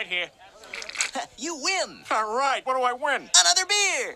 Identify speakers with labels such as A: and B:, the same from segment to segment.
A: here.
B: You win.
A: All right, what do I win?
B: Another beer.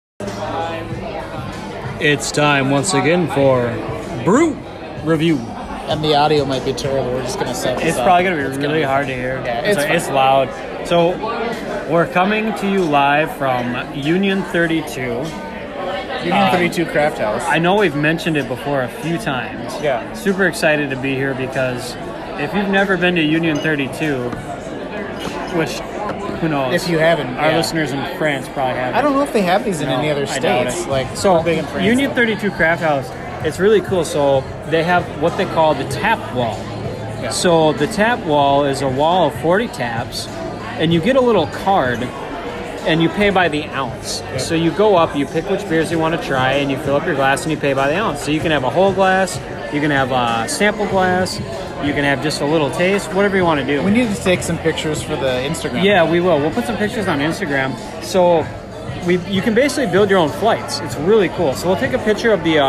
C: It's time once again for Brew Review.
D: And the audio might be terrible. We're just going to set this
C: It's
D: up.
C: probably going to be really hard to hear.
D: Yeah,
C: it's loud. So we're coming to you live from Union 32.
D: Union 32 Craft House.
C: I know we've mentioned it before a few times.
D: Yeah.
C: Super excited to be here because if you've never been to Union 32, which, who knows?
D: If you haven't,
C: Our
D: yeah.
C: listeners in France probably haven't.
D: I don't know if they have these in any other
C: I doubt
D: states.
C: it.
D: Like
C: So,
D: big in France.
C: Union 32 Craft House, it's really cool. So they have what they call the tap wall.
D: Yeah.
C: So the tap wall is a wall of 40 taps, and you get a little card, and you pay by the ounce.
D: Yeah.
C: So you go up, you pick which beers you want to try, and you fill up your glass, and you pay by the ounce. So you can have a whole glass, you can have a sample glass, you can have just a little taste, whatever you want to do.
D: We need to take some pictures for the Instagram.
C: Yeah, we will. We'll put some pictures on Instagram. So you can basically build your own flights. It's really cool. So we'll take a picture of the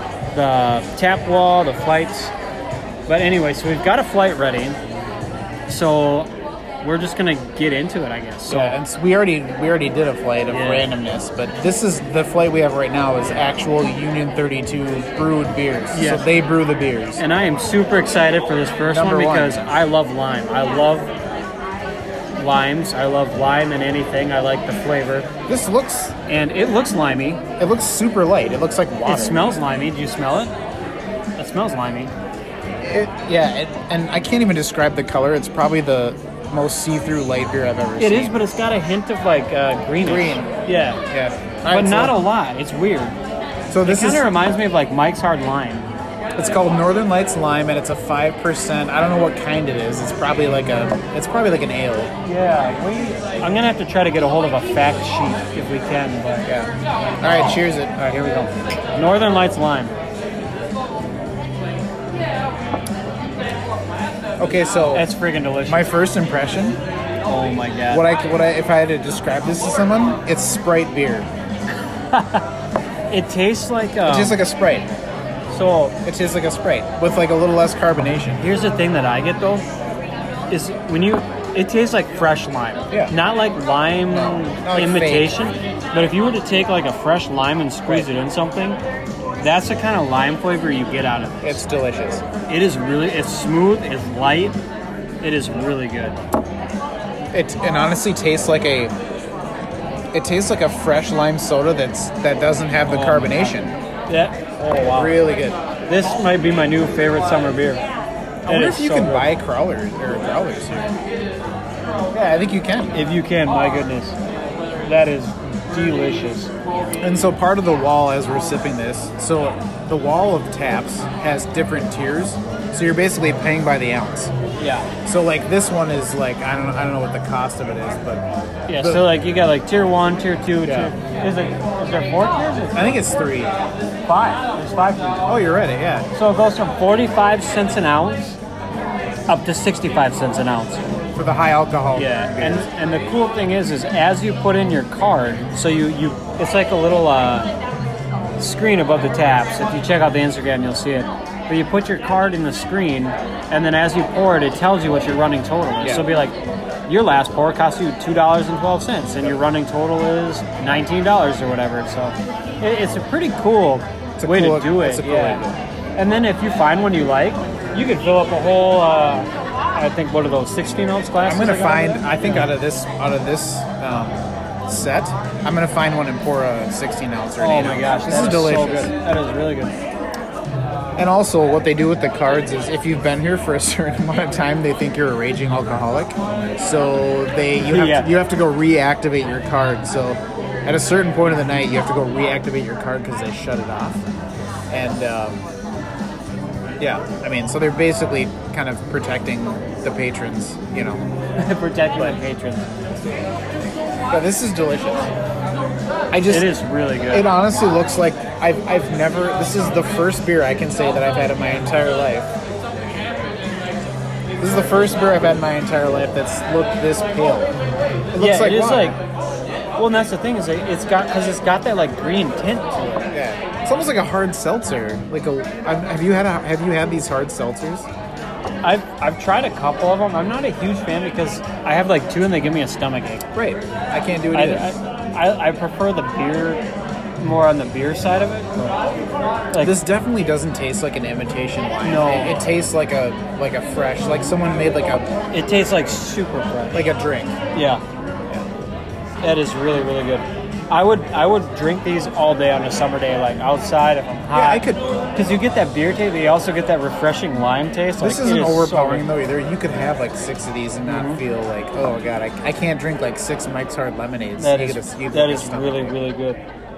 C: tap wall, the flights. But anyway, so we've got a flight ready. So we're just gonna get into it, I guess. So
D: Yeah, and so we already did a flight of randomness, but this is the flight we have right now is actual Union 32 brewed beers.
C: Yeah.
D: So they brew the beers.
C: and I am super excited for this first
D: Number
C: one
D: one.
C: because I love lime. I love limes. I love lime in anything. I like the flavor.
D: This looks,
C: And it looks limey.
D: it looks super light. It looks like water.
C: It smells limey. Do you smell it? It smells limey.
D: And I can't even describe the color. It's probably the most see-through light beer I've ever seen.
C: It is, but it's got a hint of like greenish.
D: Green.
C: Yeah.
D: Yeah.
C: But not a lot. It's weird.
D: So
C: It
D: this
C: kind
D: is,
C: of reminds me of like Mike's Hard Lime.
D: it's called Northern Lights Lime, and it's a 5%. I don't know what kind it is. It's probably like an ale.
C: Yeah. I'm gonna have to try to get a hold of a fact sheet if we can. But
D: Yeah. All right, cheers it.
C: all right, here we go. Northern Lights Lime.
D: Okay, so
C: That's friggin' delicious.
D: my first impression,
C: Oh my god.
D: what I if I had to describe this to someone, it's Sprite beer.
C: It tastes like.
D: It tastes like a Sprite.
C: So
D: It tastes like a Sprite with like a little less carbonation.
C: here's the thing that I get though, is when you. It tastes like fresh lime.
D: Yeah.
C: Not like lime
D: like
C: imitation. But if you were to take like a fresh lime and squeeze it in something, that's the kind of lime flavor you get out of it.
D: It's delicious.
C: It is really, it's smooth, it's light, it is really good.
D: It honestly tastes like a fresh lime soda that doesn't have the carbonation.
C: Yeah. Oh wow.
D: Really good.
C: This might be my new favorite summer beer.
D: I wonder if you can buy growlers here. Yeah, I think you can.
C: If you can, my goodness. That is delicious.
D: And so part of the wall as we're sipping this, so the wall of taps has different tiers. So you're basically paying by the ounce.
C: Yeah.
D: So like this one is like I don't know what the cost of it is, but
C: Yeah, so like you got like tier 1, tier 2,
D: Yeah.
C: is there 4 tiers?
D: I think it's 3.
C: 5. There's 5 tiers.
D: Oh, you're right. Yeah.
C: So it goes from 45 cents an ounce up to 65 cents an ounce.
D: For the high alcohol.
C: Yeah,
D: beers.
C: and the cool thing is as you put in your card, so you it's like a little screen above the taps. If you check out the Instagram, you'll see it. But you put your card in the screen, and then as you pour it, it tells you what your running total is.
D: Yeah.
C: So it'll be like, your last pour cost you $2.12, and your running total is $19 or whatever. So it's a pretty cool way to do it.
D: It's a cool way to do it.
C: And then if you find one you like, you could fill up a whole. I think what are those 16-ounce glasses?
D: I'm gonna find. I think out of this set, I'm gonna find one and pour a 16 ounce or an 8
C: Oh
D: ounce.
C: my gosh,
D: this
C: that
D: is
C: is so
D: delicious.
C: good. That is really good.
D: And also, what they do with the cards is, if you've been here for a certain amount of time, they think you're a raging alcoholic. So you have to go reactivate your card. So at a certain point of the night, you have to go reactivate your card because they shut it off. And yeah, I mean, so they're basically kind of protecting the patrons, you know.
C: Protecting the patrons.
D: But this is delicious.
C: It is really good.
D: It honestly looks like I've never. This is the first beer I can say that I've had in my entire life. This is the first beer I've had in my entire life that's looked this pale. It looks like
C: it is
D: water.
C: like. Well, and that's the thing is it's got that like green tint to it.
D: Yeah, it's almost like a hard seltzer. Like have you had these hard seltzers?
C: I've tried a couple of them. I'm not a huge fan because I have like 2 and they give me a stomach ache.
D: Right. I can't do it either.
C: I prefer the beer, more on the beer side of it. Like,
D: This definitely doesn't taste like an imitation wine.
C: No.
D: It tastes like a fresh, like someone made
C: it tastes like super fresh.
D: like a drink.
C: Yeah. That is really, really good. I would drink these all day on a summer day, like outside if I'm hot.
D: Yeah, I could.
C: Because you get that beer taste, but you also get that refreshing lime taste.
D: This
C: like,
D: isn't
C: it is
D: overpowering
C: so
D: though either. You could have like 6 of these and not feel like, oh god, I can't drink like 6 Mike's Hard Lemonades.
C: That
D: You
C: is
D: get a-
C: that is really, really good.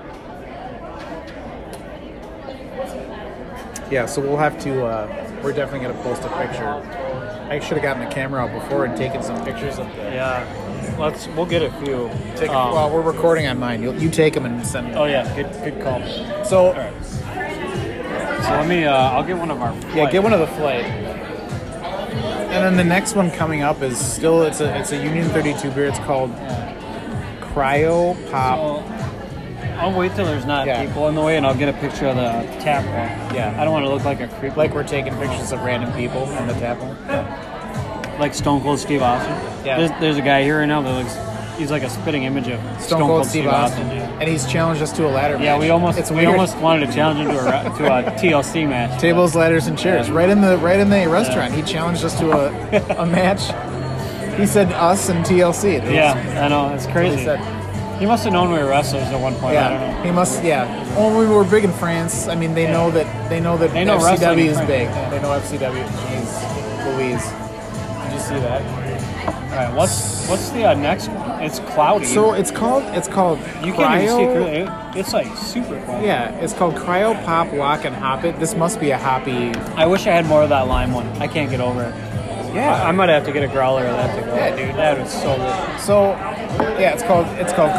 D: Yeah, so we'll have to. We're definitely gonna post a picture. I should have gotten the camera out before and taken some pictures of the.
C: Yeah. We'll get a few.
D: Well, we're recording on mine. You take them and send them.
C: Oh yeah, good call.
D: So
C: All right. So let me. I'll get one of our.
D: yeah, get one of the flight. And then the next one coming up is still it's a Union 32 beer. It's called Cryo Pop.
C: So, I'll wait till there's not
D: Yeah.
C: people in the way, and I'll get a picture of the tap one.
D: Yeah.
C: I don't want to look like a creep.
D: Like we're taking pictures of random people on the tap room.
C: Like Stone Cold Steve Austin.
D: Yeah.
C: There's a guy here right now that looks. He's like a spitting image of
D: Stone Cold Steve Austin,
C: yeah.
D: and he's challenged us to a ladder match.
C: Yeah, we almost
D: It's weird.
C: wanted to challenge him to a TLC match.
D: Tables, ladders, and chairs. Right in the restaurant. He challenged us to a match. He said us and TLC.
C: Yeah, I know. It's
D: He
C: crazy.
D: said,
C: He must have known we were wrestlers at one point. I don't
D: yeah,
C: know.
D: he must. Yeah. Well, we were big in France. I mean, they know that
C: They know
D: FCW
C: wrestling in
D: is
C: France.
D: big.
C: Yeah.
D: They know FCW. Jeez, Louise. Did you see that?
C: All right, what's the next one? It's cloudy.
D: So it's called
C: you can't even see
D: Cryo.
C: through it. It's like super cloudy.
D: Yeah, it's called Cryo Pop Lock and Hop It. This must be a hoppy.
C: I wish I had more of that lime one. I can't get over it.
D: Yeah.
C: I might have to get a growler of that to go.
D: Yeah, dude.
C: That was so good.
D: So, yeah, it's called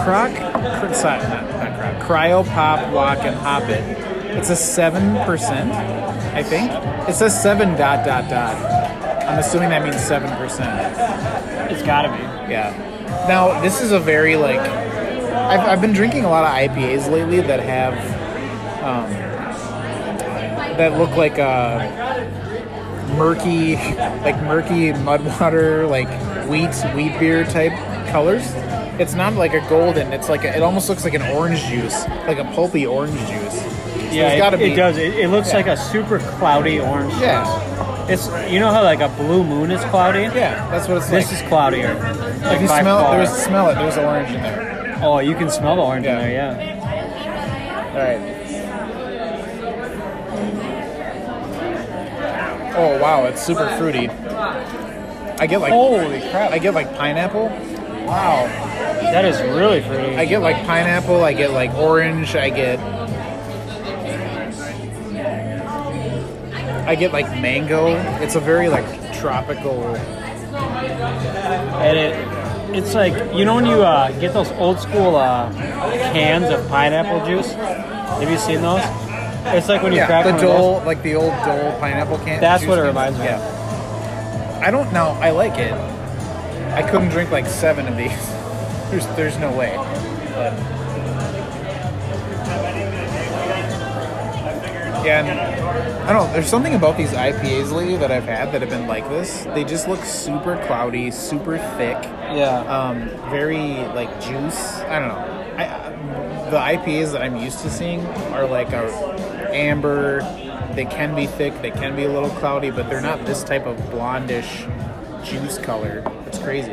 D: Cryo Pop Lock and Hop It. It's a 7%, I think. It says 7 ... I'm assuming that means 7%.
C: It's gotta be.
D: Yeah. Now, this is a very, like... I've been drinking a lot of IPAs lately that have... that look like murky mudwater, like wheat beer type colors. It's not like a golden. It's like it almost looks like an orange juice, like a pulpy orange juice. So
C: Yeah,
D: it's gotta be.
C: it does. It looks
D: Yeah.
C: like a super cloudy orange.
D: Yeah.
C: It's how like a blue moon is cloudy.
D: Yeah, that's what it's
C: This
D: like.
C: is cloudier.
D: If you
C: by
D: smell
C: far.
D: it, there's orange in there.
C: Oh, you can smell the orange
D: Yeah.
C: in there. Yeah.
D: All right. Oh wow, it's super fruity. I get like
C: Holy crap!
D: I get like pineapple.
C: Wow, that is really fruity.
D: I get like pineapple. I get like orange. I get like mango. It's a very like tropical.
C: And it's like when you get those old school cans of pineapple juice. Have you seen those? It's like when you crack
D: the
C: one of those.
D: Dole, like the old Dole pineapple can.
C: That's
D: juice
C: what it
D: cans.
C: reminds me of.
D: Yeah. I don't know. I like it. I couldn't drink like 7 of these. There's no way. But yeah, and I don't know. There's something about these IPAs lately that I've had that have been like this. They just look super cloudy, super thick.
C: Yeah.
D: Very like juice. I don't know. The IPAs that I'm used to seeing are like a amber. They can be thick. They can be a little cloudy, but they're not this type of blondish juice color. It's crazy.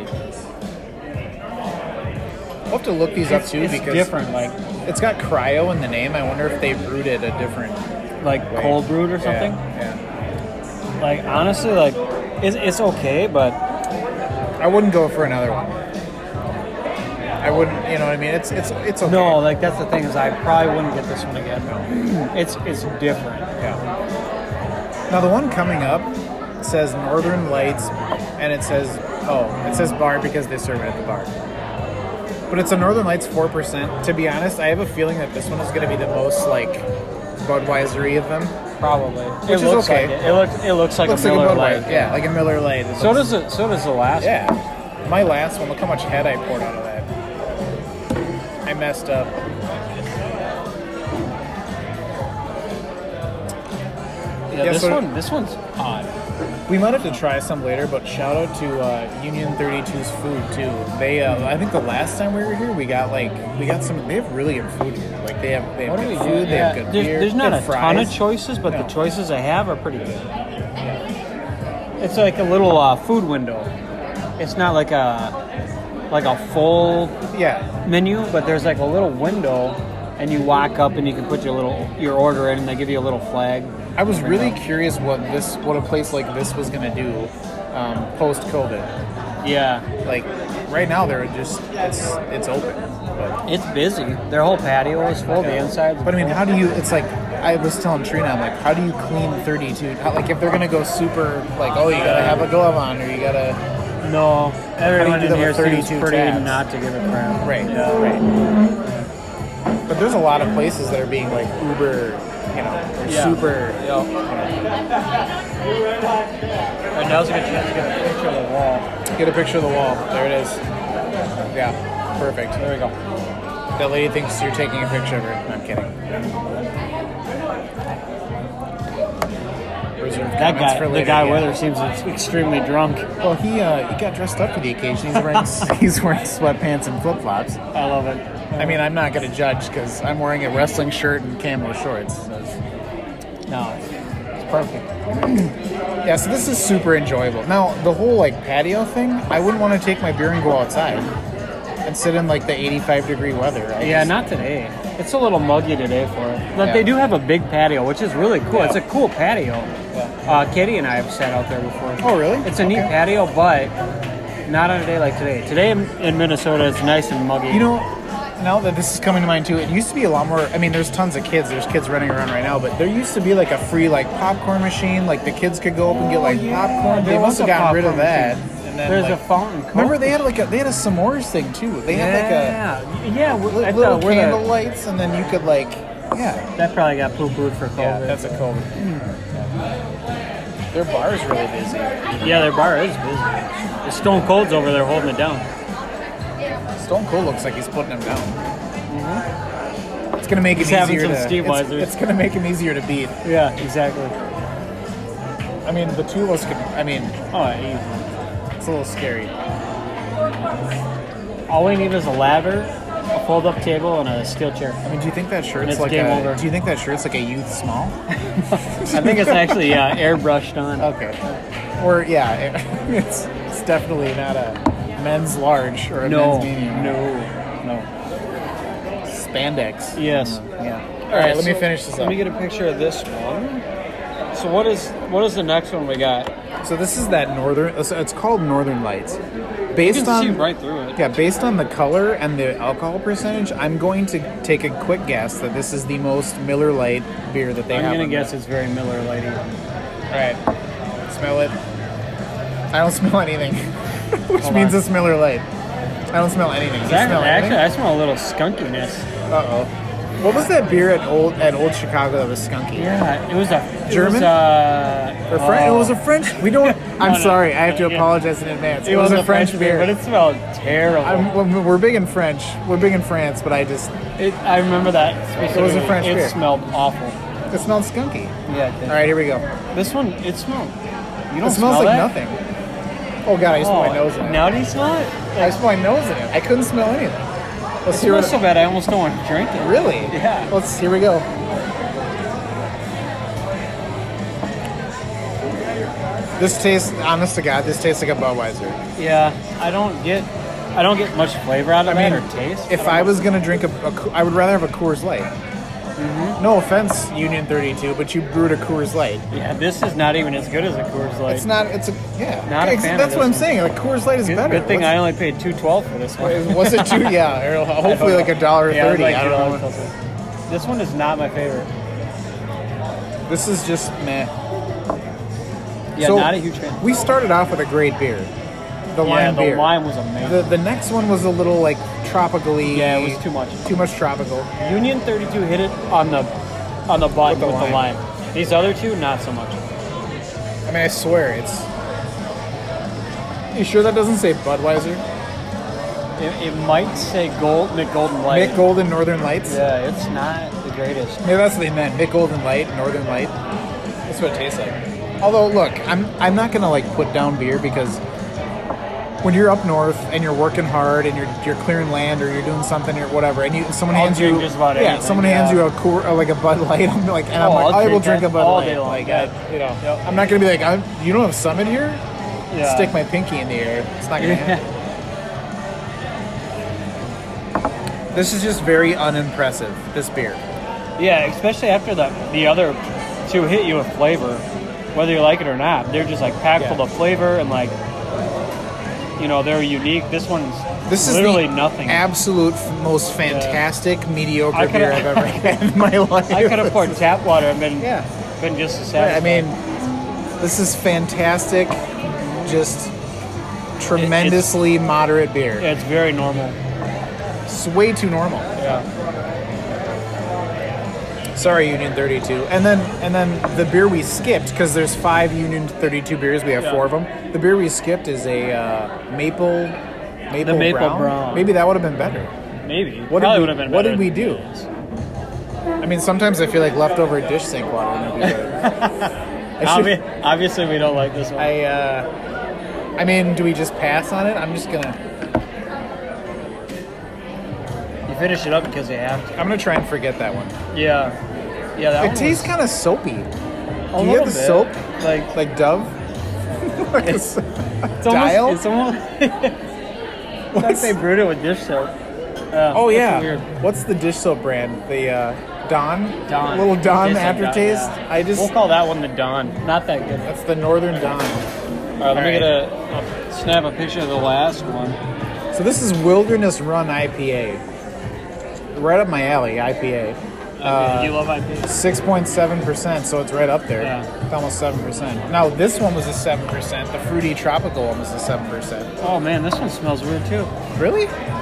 D: I'll have to look these up too
C: it's
D: because
C: different. Like
D: it's got cryo in the name. I wonder if they brewed it a different way.
C: cold brewed or something.
D: Yeah.
C: Like honestly, like it's okay, but
D: I wouldn't go for another one. I wouldn't, you know what I mean? It's okay.
C: no, like that's the thing is I probably wouldn't get this one again. It's different.
D: Yeah. Now the one coming up says Northern Lights, and it says bar because they serve it at the bar. But it's a Northern Lights 4%. To be honest, I have a feeling that this one is going to be the most like Budweiser-y of them.
C: Probably.
D: Which
C: it
D: is
C: looks
D: okay.
C: Like it looks like
D: Looks
C: a
D: like
C: Miller
D: a Budweiser.
C: Lite.
D: Yeah, like a Miller Lite.
C: So does the last.
D: Yeah. My last one. Look how much head I poured out of that. I messed up.
C: Yeah,
D: so
C: this one's odd.
D: we might have to try some later, but shout out to Union 32's food too. They, I think the last time we were here, we got some. They have really good food here. Like they have
C: What do
D: good
C: we
D: food.
C: do?
D: They have good beer.
C: There's not
D: they
C: a
D: have
C: ton of
D: fries.
C: choices, but
D: No.
C: the choices I have are pretty good. It's like a little food window. It's not like a full
D: Yeah.
C: menu, but there's like a little window, and you walk up and you can put your order in, and they give you a little flag.
D: I was really curious what a place like this was gonna do post COVID.
C: Yeah,
D: Like right now, they're just it's open. But,
C: it's busy. Their whole patio is full. The inside's
D: but I mean, how do you? It's like I was telling Trina, I'm like, how do you clean 32? Like if they're gonna go super, like you gotta have a glove on, or you gotta.
C: No, everyone
D: do
C: in
D: that
C: here
D: with
C: seems
D: 32
C: pretty
D: tabs?
C: not to give a crap.
D: Right.
C: Yeah.
D: Right. But there's a lot of places that are being like uber,
C: Yeah.
D: super.
C: Yep. And now's a good chance to get a picture of the wall.
D: Get a picture of the wall. There it is. Yeah, perfect.
C: There we go.
D: That lady thinks you're taking a picture of her. No, I'm kidding. Reserved
C: That
D: comments
C: guy,
D: for
C: the
D: later,
C: guy
D: yeah.
C: with her, seems extremely drunk.
D: Well, he got dressed up for the occasion. He's wearing he's wearing sweatpants and flip flops.
C: I love it.
D: I mean, I'm not going to judge because I'm wearing a wrestling shirt and camo shorts. So
C: No, it's perfect.
D: yeah, so this is super enjoyable. Now, the whole like patio thing, I wouldn't want to take my beer and go outside and sit in like the 85-degree weather.
C: Yeah, not today. It's a little muggy today for it. But
D: Yeah.
C: they do have a big patio, which is really cool.
D: Yeah.
C: It's a cool patio.
D: Yeah.
C: Katie and I have sat out there before.
D: Oh, really?
C: It's a neat
D: Okay.
C: patio, but not on a day like today. Today in Minnesota, it's nice and muggy.
D: You know, now that this is coming to mind too, it used to be a lot more. I mean, there's tons of kids. There's kids running around right now, but there used to be like a free like popcorn machine. Like the kids could go up and get like popcorn. They
C: There
D: must
C: was
D: have
C: a
D: gotten rid of
C: popcorn
D: that.
C: machine.
D: And then,
C: There's
D: like,
C: a fountain. Coke.
D: remember they had they had a s'mores thing too. They had like
C: yeah.
D: a
C: I
D: little
C: thought we're
D: candle lights, and then you could like
C: that probably got poo-pooed for COVID.
D: Yeah, that's a COVID. Their bar is really busy.
C: Yeah, their bar is busy. The Stone Cold's over there holding it down.
D: Stone Cold looks like he's putting him down. It's gonna make
C: He's
D: him
C: having
D: easier
C: some
D: to.
C: Steve Weisers.
D: It's gonna make him easier to beat.
C: Yeah, exactly.
D: I mean, the two of us could. I mean,
C: Oh, easy.
D: it's a little scary.
C: All we need is a ladder, a fold-up table, and a steel chair.
D: I mean, do you think that
C: And
D: shirt's
C: it's
D: like
C: game
D: a?
C: over.
D: Do you think that shirt's like a youth small?
C: I think it's actually airbrushed on.
D: Okay. Or yeah, it's definitely not a men's large or a men's medium.
C: no.
D: Spandex.
C: Yes.
D: Yeah. All right, let me
C: so
D: finish this
C: Let
D: up.
C: me get a picture of this one. So what is the next one we got?
D: So this is that northern. It's called Northern Lights.
C: You
D: Based
C: can see
D: on
C: right through it.
D: yeah, based on the color and the alcohol percentage, I'm going to take a quick guess that this is the most Miller Lite beer that they
C: I'm
D: have.
C: gonna
D: on
C: guess it's very Miller Lite-y.
D: All right, smell it. I don't smell anything, which
C: Hold
D: means
C: on.
D: it's Miller Lite. I don't smell anything. You smell
C: Actually,
D: anything?
C: I smell a little skunkiness.
D: Uh-oh. What was that beer at old Chicago that was skunky?
C: Yeah, it was a
D: German? It was a French. We don't. I'm
C: no.
D: sorry. I have to
C: Yeah.
D: apologize in advance.
C: It was a French beer, but
D: beer.
C: it smelled terrible.
D: We're big in French. We're big in France, but I
C: remember that.
D: It was a French
C: It
D: beer.
C: smelled awful.
D: it smelled skunky.
C: Yeah. It did.
D: All right, here we go.
C: This one, it smelled. You don't
D: It smells
C: smell
D: like
C: that?
D: nothing. Oh god, I just put my nose in it.
C: Now do you smell it?
D: I just put my nose in it. I couldn't smell anything. Let's
C: It
D: hear
C: smells so bad I almost don't want to drink it.
D: Really?
C: Yeah.
D: Here we go. This tastes, honest to God, this tastes like a Budweiser.
C: Yeah, I don't get much flavor out of that or taste.
D: If I was gonna drink I would rather have a Coors Light.
C: Mm-hmm.
D: No offense, Union 32, but you brewed a Coors Light.
C: Yeah, this is not even as good as a Coors Light.
D: It's not. It's a yeah.
C: Not a fan of
D: That's what I'm
C: this
D: saying. Like Coors Light is better.
C: Good thing I only paid $2.12 for this one.
D: Was it two? Yeah, or hopefully like $1.30.
C: Yeah, it was like
D: I don't know.
C: $2.12. This one is not my favorite.
D: This is just meh.
C: Yeah,
D: So,
C: not a huge fan.
D: We started off with a great beer, the
C: Yeah,
D: lime
C: the
D: beer.
C: lime was amazing.
D: The next one was a little like tropically.
C: Yeah, it was too much.
D: Too much tropical.
C: Union 32 hit it on the button
D: With the
C: with the
D: lime.
C: lime. These other two, not so much.
D: I mean, I swear it's. You sure that doesn't say Budweiser?
C: It might say Mick Golden Light.
D: Mick Golden Northern Lights.
C: Yeah, it's not the greatest.
D: Maybe that's what they meant. Mick Golden Light, Northern Light. That's what it tastes like. Although, look, I'm not gonna like put down beer because when you're up north and you're working hard and you're clearing land or you're doing something or whatever, and someone
C: I'll
D: hands you
C: drink just about anything,
D: someone hands you like a Bud Light, I'm like, and I'm like,
C: I'll
D: I will
C: drink
D: drink a
C: that
D: Bud
C: all
D: Light.
C: day long,
D: Like,
C: yeah.
D: you know,
C: Yep.
D: I'm not gonna be like, you don't have Summit here.
C: Yeah.
D: Stick my pinky in the air. It's not gonna happen. This is just very unimpressive. This beer.
C: Yeah, especially after the other two hit you with flavor, whether you like it or not. They're just like packed full of flavor and like, you know, they're unique. This is literally nothing.
D: Absolute most fantastic mediocre beer I've ever had in my life.
C: I could have poured tap water and been just as satisfied.
D: I mean, this is fantastic. Just tremendously moderate beer.
C: It's very normal.
D: It's way too normal.
C: Yeah.
D: Sorry, Union 32. And then the beer we skipped, because there's 5 Union 32 beers, we have 4 of them. The beer we skipped is a maple brown. Maybe that would have been better.
C: Maybe.
D: What
C: Probably would have been better.
D: What did we do? I mean, sometimes I feel like leftover dish sink water would be better.
C: Obviously, we don't like this one.
D: I mean, do we just pass on it? I'm just gonna.
C: You finish it up because you have to.
D: I'm gonna try and forget that one.
C: Yeah. That
D: It tastes kind of soapy.
C: a
D: Do you
C: little
D: have the
C: bit.
D: soap?
C: Like
D: Dove?
C: it's
D: Dial?
C: It's almost like they brewed it with dish soap.
D: Oh
C: that's
D: yeah.
C: weird.
D: What's the dish soap brand? The Dawn?
C: Dawn.
D: Little Dawn
C: Dish soap
D: aftertaste.
C: Dawn, yeah.
D: We'll
C: We'll call that one the Dawn. Not that good.
D: That's the Northern Dawn.
C: All right, let me get a snap a picture of the last one.
D: So this is Wilderness Run IPA. Right up my alley, IPA.
C: You love IPA?
D: 6.7%, so it's right up there.
C: Yeah.
D: It's almost 7%. Now, this one was a 7%. The fruity tropical one was a 7%.
C: Oh man, this one smells weird too.
D: Really?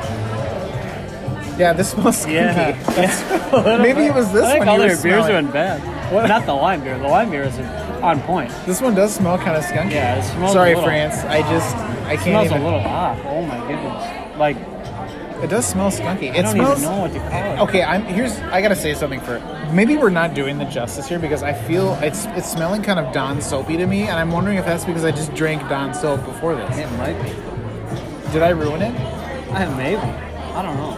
D: Yeah, this smells skunky.
C: Yeah.
D: Maybe it was this
C: I think
D: one
C: all
D: you were
C: their beers
D: smelling.
C: are in bad. Not the lime beer. The lime beer is on point.
D: This one does smell kind of skunky.
C: Yeah, it smells
D: Sorry,
C: a little,
D: France. I
C: It
D: can't
C: smells
D: even.
C: a little off. Oh my goodness. Like,
D: It does smell skunky.
C: I
D: It
C: don't
D: smells.
C: even know what to call it.
D: Okay, I gotta say something for. Maybe we're not doing the justice here because I feel it's smelling kind of Dawn soapy to me, and I'm wondering if that's because I just drank Dawn soap before this.
C: It might be.
D: Did I ruin it?
C: Maybe. I don't know.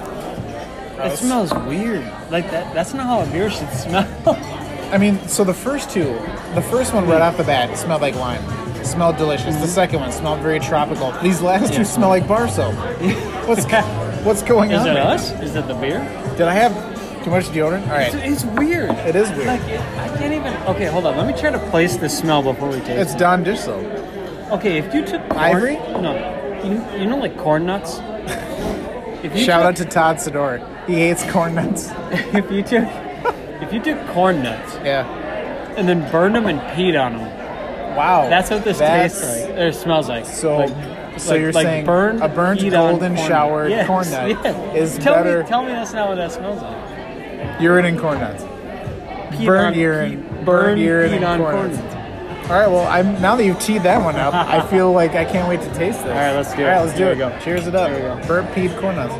C: It
D: Gross.
C: smells weird. Like that. That's not how a beer should smell.
D: I mean, so the first one right off the bat, it smelled like lime. It smelled delicious. The second one smelled very tropical. These last two smell like bar soap. What's going
C: Is
D: on?
C: it
D: right
C: us? Is it the beer?
D: now? Did I have too much deodorant? All right.
C: It's weird.
D: It is weird.
C: Like, I can't even. Okay, hold on. Let me try to place the smell before we taste
D: It's
C: it.
D: Dawn dish soap.
C: Okay, if you took corn,
D: Ivory?
C: No. You know, like corn nuts. If you
D: Shout
C: took,
D: out to Todd Sidor. He hates corn nuts.
C: if you took corn nuts
D: Yeah.
C: and then burned them and peed on them.
D: Wow.
C: That's what this tastes like. Or smells like.
D: So you're
C: like
D: saying
C: burned,
D: a burnt
C: peed on
D: golden
C: corn
D: showered
C: nut. Yes,
D: corn nut
C: yes.
D: is
C: Tell
D: better.
C: Tell me that's not what that smells like.
D: Urine and corn nuts.
C: Peed
D: Burnt
C: on-
D: urine.
C: peed-
D: Burnt urine
C: peed
D: and
C: on
D: corn nuts. All right. Well, now that you've teed that one up, I feel like I can't wait to taste this.
C: All right, let's do it.
D: All right, let's do
C: Here
D: it.
C: we go.
D: Cheers it up.
C: Here we go.
D: Burnt peed corn nuts.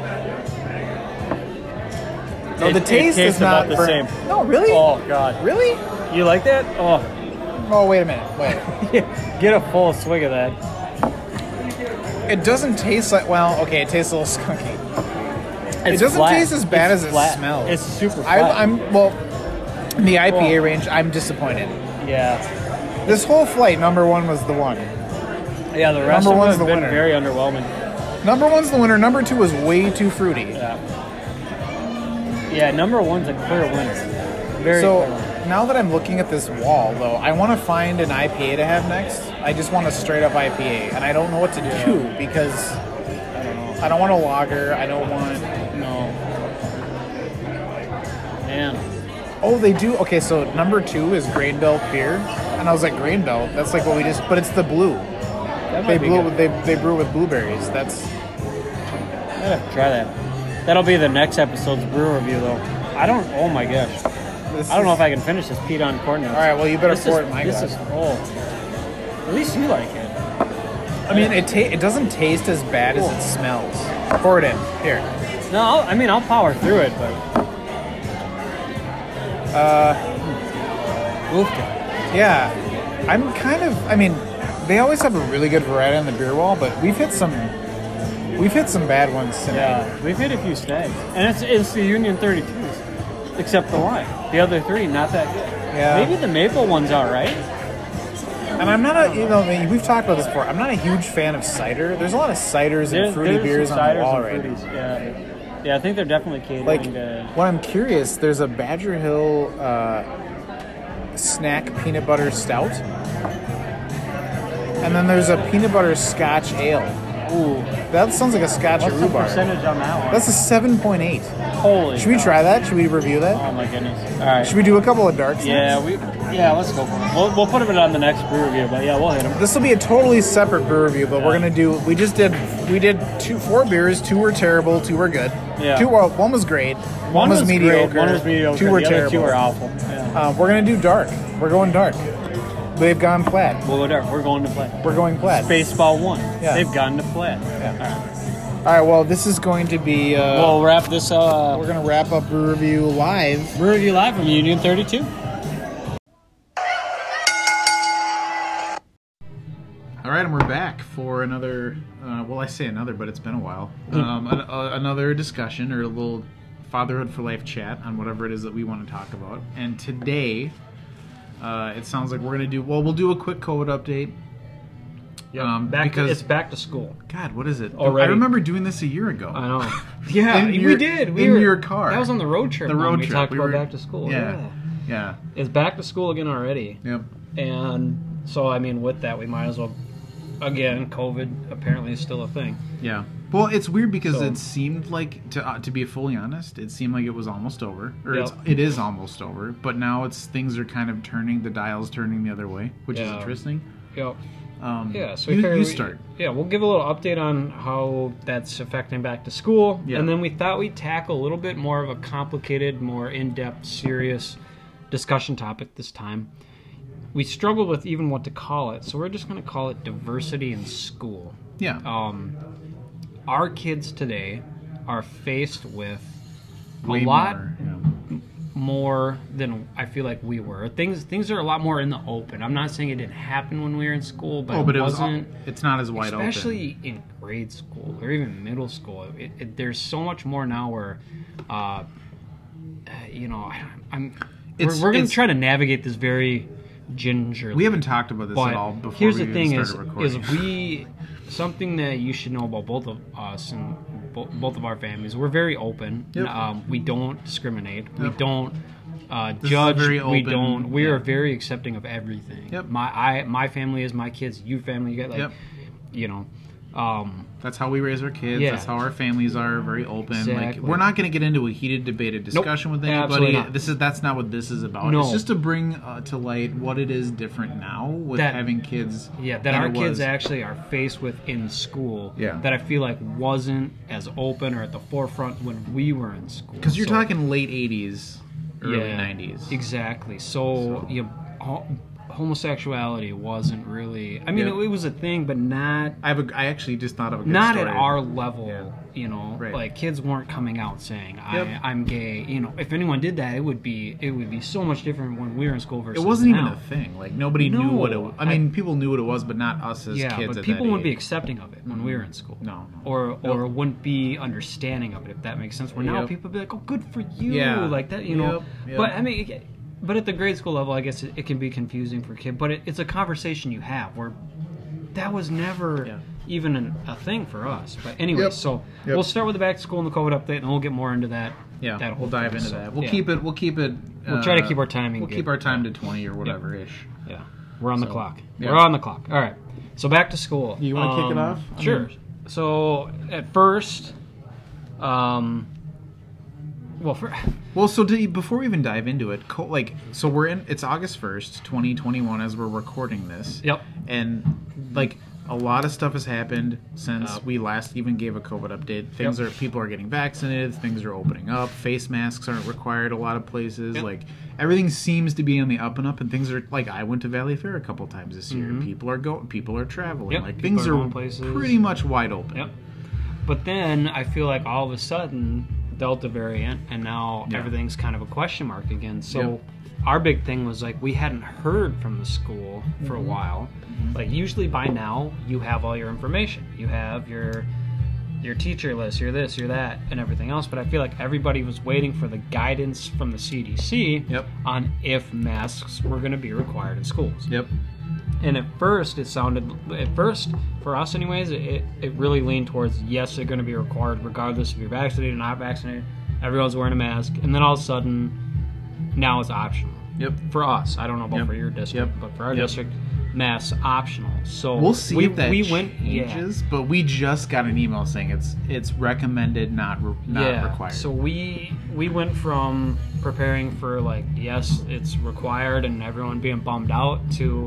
D: No,
C: It-
D: the
C: it
D: taste
C: tastes
D: is not
C: about the
D: burnt.
C: same.
D: No, really?
C: Oh God.
D: Really?
C: You like that? Oh,
D: Oh, wait a minute. Wait.
C: get a full swig of that.
D: It doesn't taste like. Well, okay, it tastes a little skunky.
C: It's
D: doesn't
C: flat.
D: taste as bad
C: It's
D: as it
C: flat.
D: smells.
C: It's super flat.
D: I'm well. In the IPA
C: Oh.
D: range, I'm disappointed.
C: Yeah.
D: This whole flight, number one was the one.
C: Yeah, the rest
D: Number
C: of them
D: one's
C: have
D: the
C: been
D: winner.
C: very underwhelming.
D: Number one's the winner. Number two was way too fruity.
C: Yeah. Yeah, number one's a clear winner. Very
D: So
C: clear winner.
D: now that I'm looking at this wall, though, I want to find an IPA to have next. I just want a straight up IPA, and I don't know what to do because
C: I don't know.
D: I don't want a lager. I don't want.
C: No. Man.
D: Oh, they do. Okay, so number two is Grain Belt beer, and I was like, Grain Belt. That's like what we just. But it's the blue.
C: That
D: They
C: might be
D: blew.
C: good.
D: They brew with blueberries. That's.
C: I'd have to try that. That'll be the next episode's brew review, though. I don't. Oh my gosh. I don't know if I can finish this peat on corn nuts.
D: All right. Well, you better
C: This
D: pour
C: is-
D: it in my
C: This
D: glass.
C: is full. At least you like it.
D: I mean, it doesn't taste as bad as it smells. Pour it in. Here.
C: No, I'll power through it, but. Oof.
D: Yeah, I mean, they always have a really good variety on the beer wall, but we've hit some bad ones tonight.
C: Yeah, we've hit a few stags. And it's the Union 32s, except the wine. The other three, not that good.
D: Yeah.
C: Maybe the maple one's all right.
D: And I'm not we've talked about this before. I'm not a huge fan of cider. There's a lot of ciders and fruity beers on the wall right now.
C: Yeah, I think they're definitely catering
D: Like,
C: to...
D: when I'm curious, there's a Badger Hill snack peanut butter stout. And then there's a peanut butter scotch ale.
C: Ooh.
D: That sounds like a scotch
C: What's the
D: rhubarb.
C: percentage on that one?
D: That's a 7.8.
C: Holy
D: Should we
C: cow.
D: try that? Should we review that?
C: Oh my goodness. All right.
D: Should we do a couple of darks?
C: Yeah, let's go for it. We'll put it on the next brew review, but yeah, we'll hit them.
D: This will be a totally separate brew review, but we're gonna do. We did 4 beers. 2 were terrible. 2 were good.
C: Yeah.
D: One was great. One was mediocre.
C: Great, one was mediocre.
D: 2 were
C: the other
D: terrible.
C: 2 were awful. Yeah.
D: We're gonna do dark. We're going dark. They've gone flat.
C: We'll go dark. We're going to play.
D: We're going flat.
C: Baseball 1.
D: Yeah.
C: They've gone to flat.
D: Yeah. All right. Well, this is going to be.
C: We'll wrap this up.
D: We're gonna wrap up brew review live.
C: Brew review live from Union 32.
D: All right, and we're back for another. Well, I say another, but it's been a while. Another discussion or a little fatherhood for life chat on whatever it is that we want to talk about. And today, it sounds like we're gonna do. Well, we'll do a quick COVID update. Because
C: it's back to school.
D: God, what is it?
C: Already.
D: I remember doing this a year ago.
C: I know. Yeah, we did.
D: In your car.
C: That was on the road trip.
D: The road
C: we
D: trip.
C: talked about back to school.
D: Yeah.
C: It's back to school again already.
D: Yep.
C: And so, I mean, with that, we might as well. Again, COVID apparently is still a thing.
D: Yeah. Well, it's weird because
C: So-
D: it seemed like, to be fully honest, it seemed like it was almost over, or
C: Yep.
D: it is almost over. But now things are kind of turning, the dial's turning the other way, which is
C: Yeah.
D: interesting.
C: Yep. Yeah, so
D: you start.
C: Yeah, we'll give a little update on how that's affecting back to school,
D: Yeah.
C: and then we thought we'd tackle a little bit more of a complicated, more in-depth, serious discussion topic this time. We struggled with even what to call it, so we're just going to call it diversity in school.
D: Yeah.
C: Our kids today are faced with
D: Way
C: a lot
D: more, yeah.
C: more than I feel like we were. Things are a lot more in the open. I'm not saying it didn't happen when we were in school, but,
D: But
C: it's
D: not as wide open.
C: especially in grade school or even middle school. There's so much more now where, we're going to try to navigate this very gingerly.
D: We haven't talked about this
C: But
D: at all before
C: here's
D: we
C: the thing:
D: even started recording.
C: something that you should know about both of us and both of our families. We're very open.
D: Yep.
C: We don't discriminate.
D: Yep.
C: We don't
D: This is
C: judge.
D: very
C: We
D: open.
C: don't. We are
D: Yeah.
C: very accepting of everything.
D: Yep.
C: My family is my kids. You family, you got like,
D: Yep.
C: you know.
D: That's how we raise our kids.
C: Yeah.
D: That's how our families are, very open.
C: Exactly.
D: Like, we're not going to get into a heated debated discussion with
C: absolutely
D: anybody.
C: not.
D: That's not what this is about.
C: No.
D: It's just to bring to light what it is different now with having kids.
C: Yeah, that
D: than
C: our
D: it
C: kids
D: was.
C: actually are faced with in school.
D: Yeah.
C: That I feel like wasn't as open or at the forefront when we were in school.
D: Because you're
C: So-
D: talking late 80s, early 90s.
C: Exactly. So, homosexuality wasn't really. I mean,
D: Yep.
C: it was a thing, but not
D: I actually just thought of a good
C: not
D: story.
C: at our level.
D: Yeah. Right.
C: Like kids weren't coming out saying
D: Yep.
C: I'm gay. If anyone did that, it would be so much different when we were in school versus
D: It wasn't even
C: now.
D: a thing. Like, nobody knew what it was. I mean, people knew what it was, but not us as
C: Yeah,
D: kids
C: but
D: at
C: people
D: that
C: wouldn't be
D: age.
C: accepting of it when we were in school.
D: No.
C: Or wouldn't be understanding of it, if that makes sense. Where now
D: Yep.
C: people be like, "Oh, good for you,"
D: Yeah.
C: like that,
D: Yep.
C: But I mean, but at the grade school level, I guess it can be confusing for kids. But it's a conversation you have where that was never even a thing for us. But anyway,
D: Yep.
C: so
D: Yep.
C: we'll start with the back to school and the COVID update, and we'll get more into that.
D: Yeah,
C: that whole
D: we'll dive
C: thing.
D: into
C: So,
D: that. We'll
C: yeah.
D: keep it. We'll
C: try to keep our timing
D: We'll
C: good.
D: keep our time to 20 or whatever ish.
C: Yeah, we're on the
D: So,
C: clock.
D: yeah.
C: We're on the clock. All right. So back to school.
D: You wanna kick it off?
C: Sure. So at first,
D: Before we even dive into it, so it's August 1st, 2021 as we're recording this.
C: Yep.
D: And like a lot of stuff has happened since we last even gave a COVID update. People are getting vaccinated, things are opening up, face masks aren't required a lot of places.
C: Yep.
D: Like everything seems to be on the up and up, and things are like, I went to Valley Fair a couple times this year. People are traveling.
C: Yep,
D: Like
C: people
D: things
C: are
D: are
C: going places.
D: pretty much wide open.
C: Yep. But then I feel like all of a sudden Delta variant, and now
A: Yeah.
C: everything's kind of a question mark again. So
A: Yep.
C: our big thing was like we hadn't heard from the school for a while. Like usually by now you have all your information. You have your teacher list, your this, your that, and everything else. But I feel like everybody was waiting for the guidance from the CDC
A: Yep.
C: on if masks were going to be required in schools.
A: Yep.
C: And at first, for us anyways, it really leaned towards, yes, they're going to be required regardless if you're vaccinated or not vaccinated. Everyone's wearing a mask. And then all of a sudden, now it's optional.
A: Yep.
C: For us. I don't know about
A: Yep.
C: for your district,
A: Yep.
C: but for our
A: Yep.
C: district, masks optional. So
A: We'll see if that
C: went,
A: changes, but we just got an email saying it's recommended, not required.
C: So we went from preparing for like, yes, it's required and everyone being bummed out to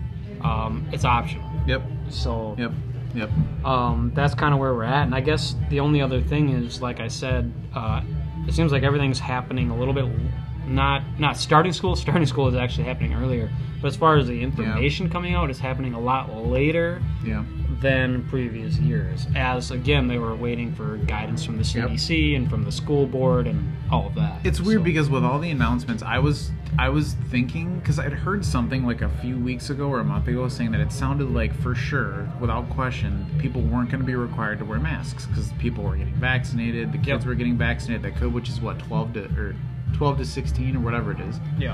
C: it's optional.
A: Yep.
C: So
A: Yep. Yep.
C: that's kind of where we're at. And I guess the only other thing is, like I said, it seems like everything's happening a little bit, not starting school. Starting school is actually happening earlier. But as far as the information coming out, it's happening a lot later
A: Yeah.
C: than previous years. As, again, they were waiting for guidance from the CDC and from the school board and all of that.
A: It's weird
C: So-
A: because with all the announcements, I was thinking, because I'd heard something like a few weeks ago or a month ago saying that it sounded like for sure, without question, people weren't going to be required to wear masks because people were getting vaccinated, the kids were getting vaccinated that could, which is what 12 to 16 or whatever it is.
C: Yeah.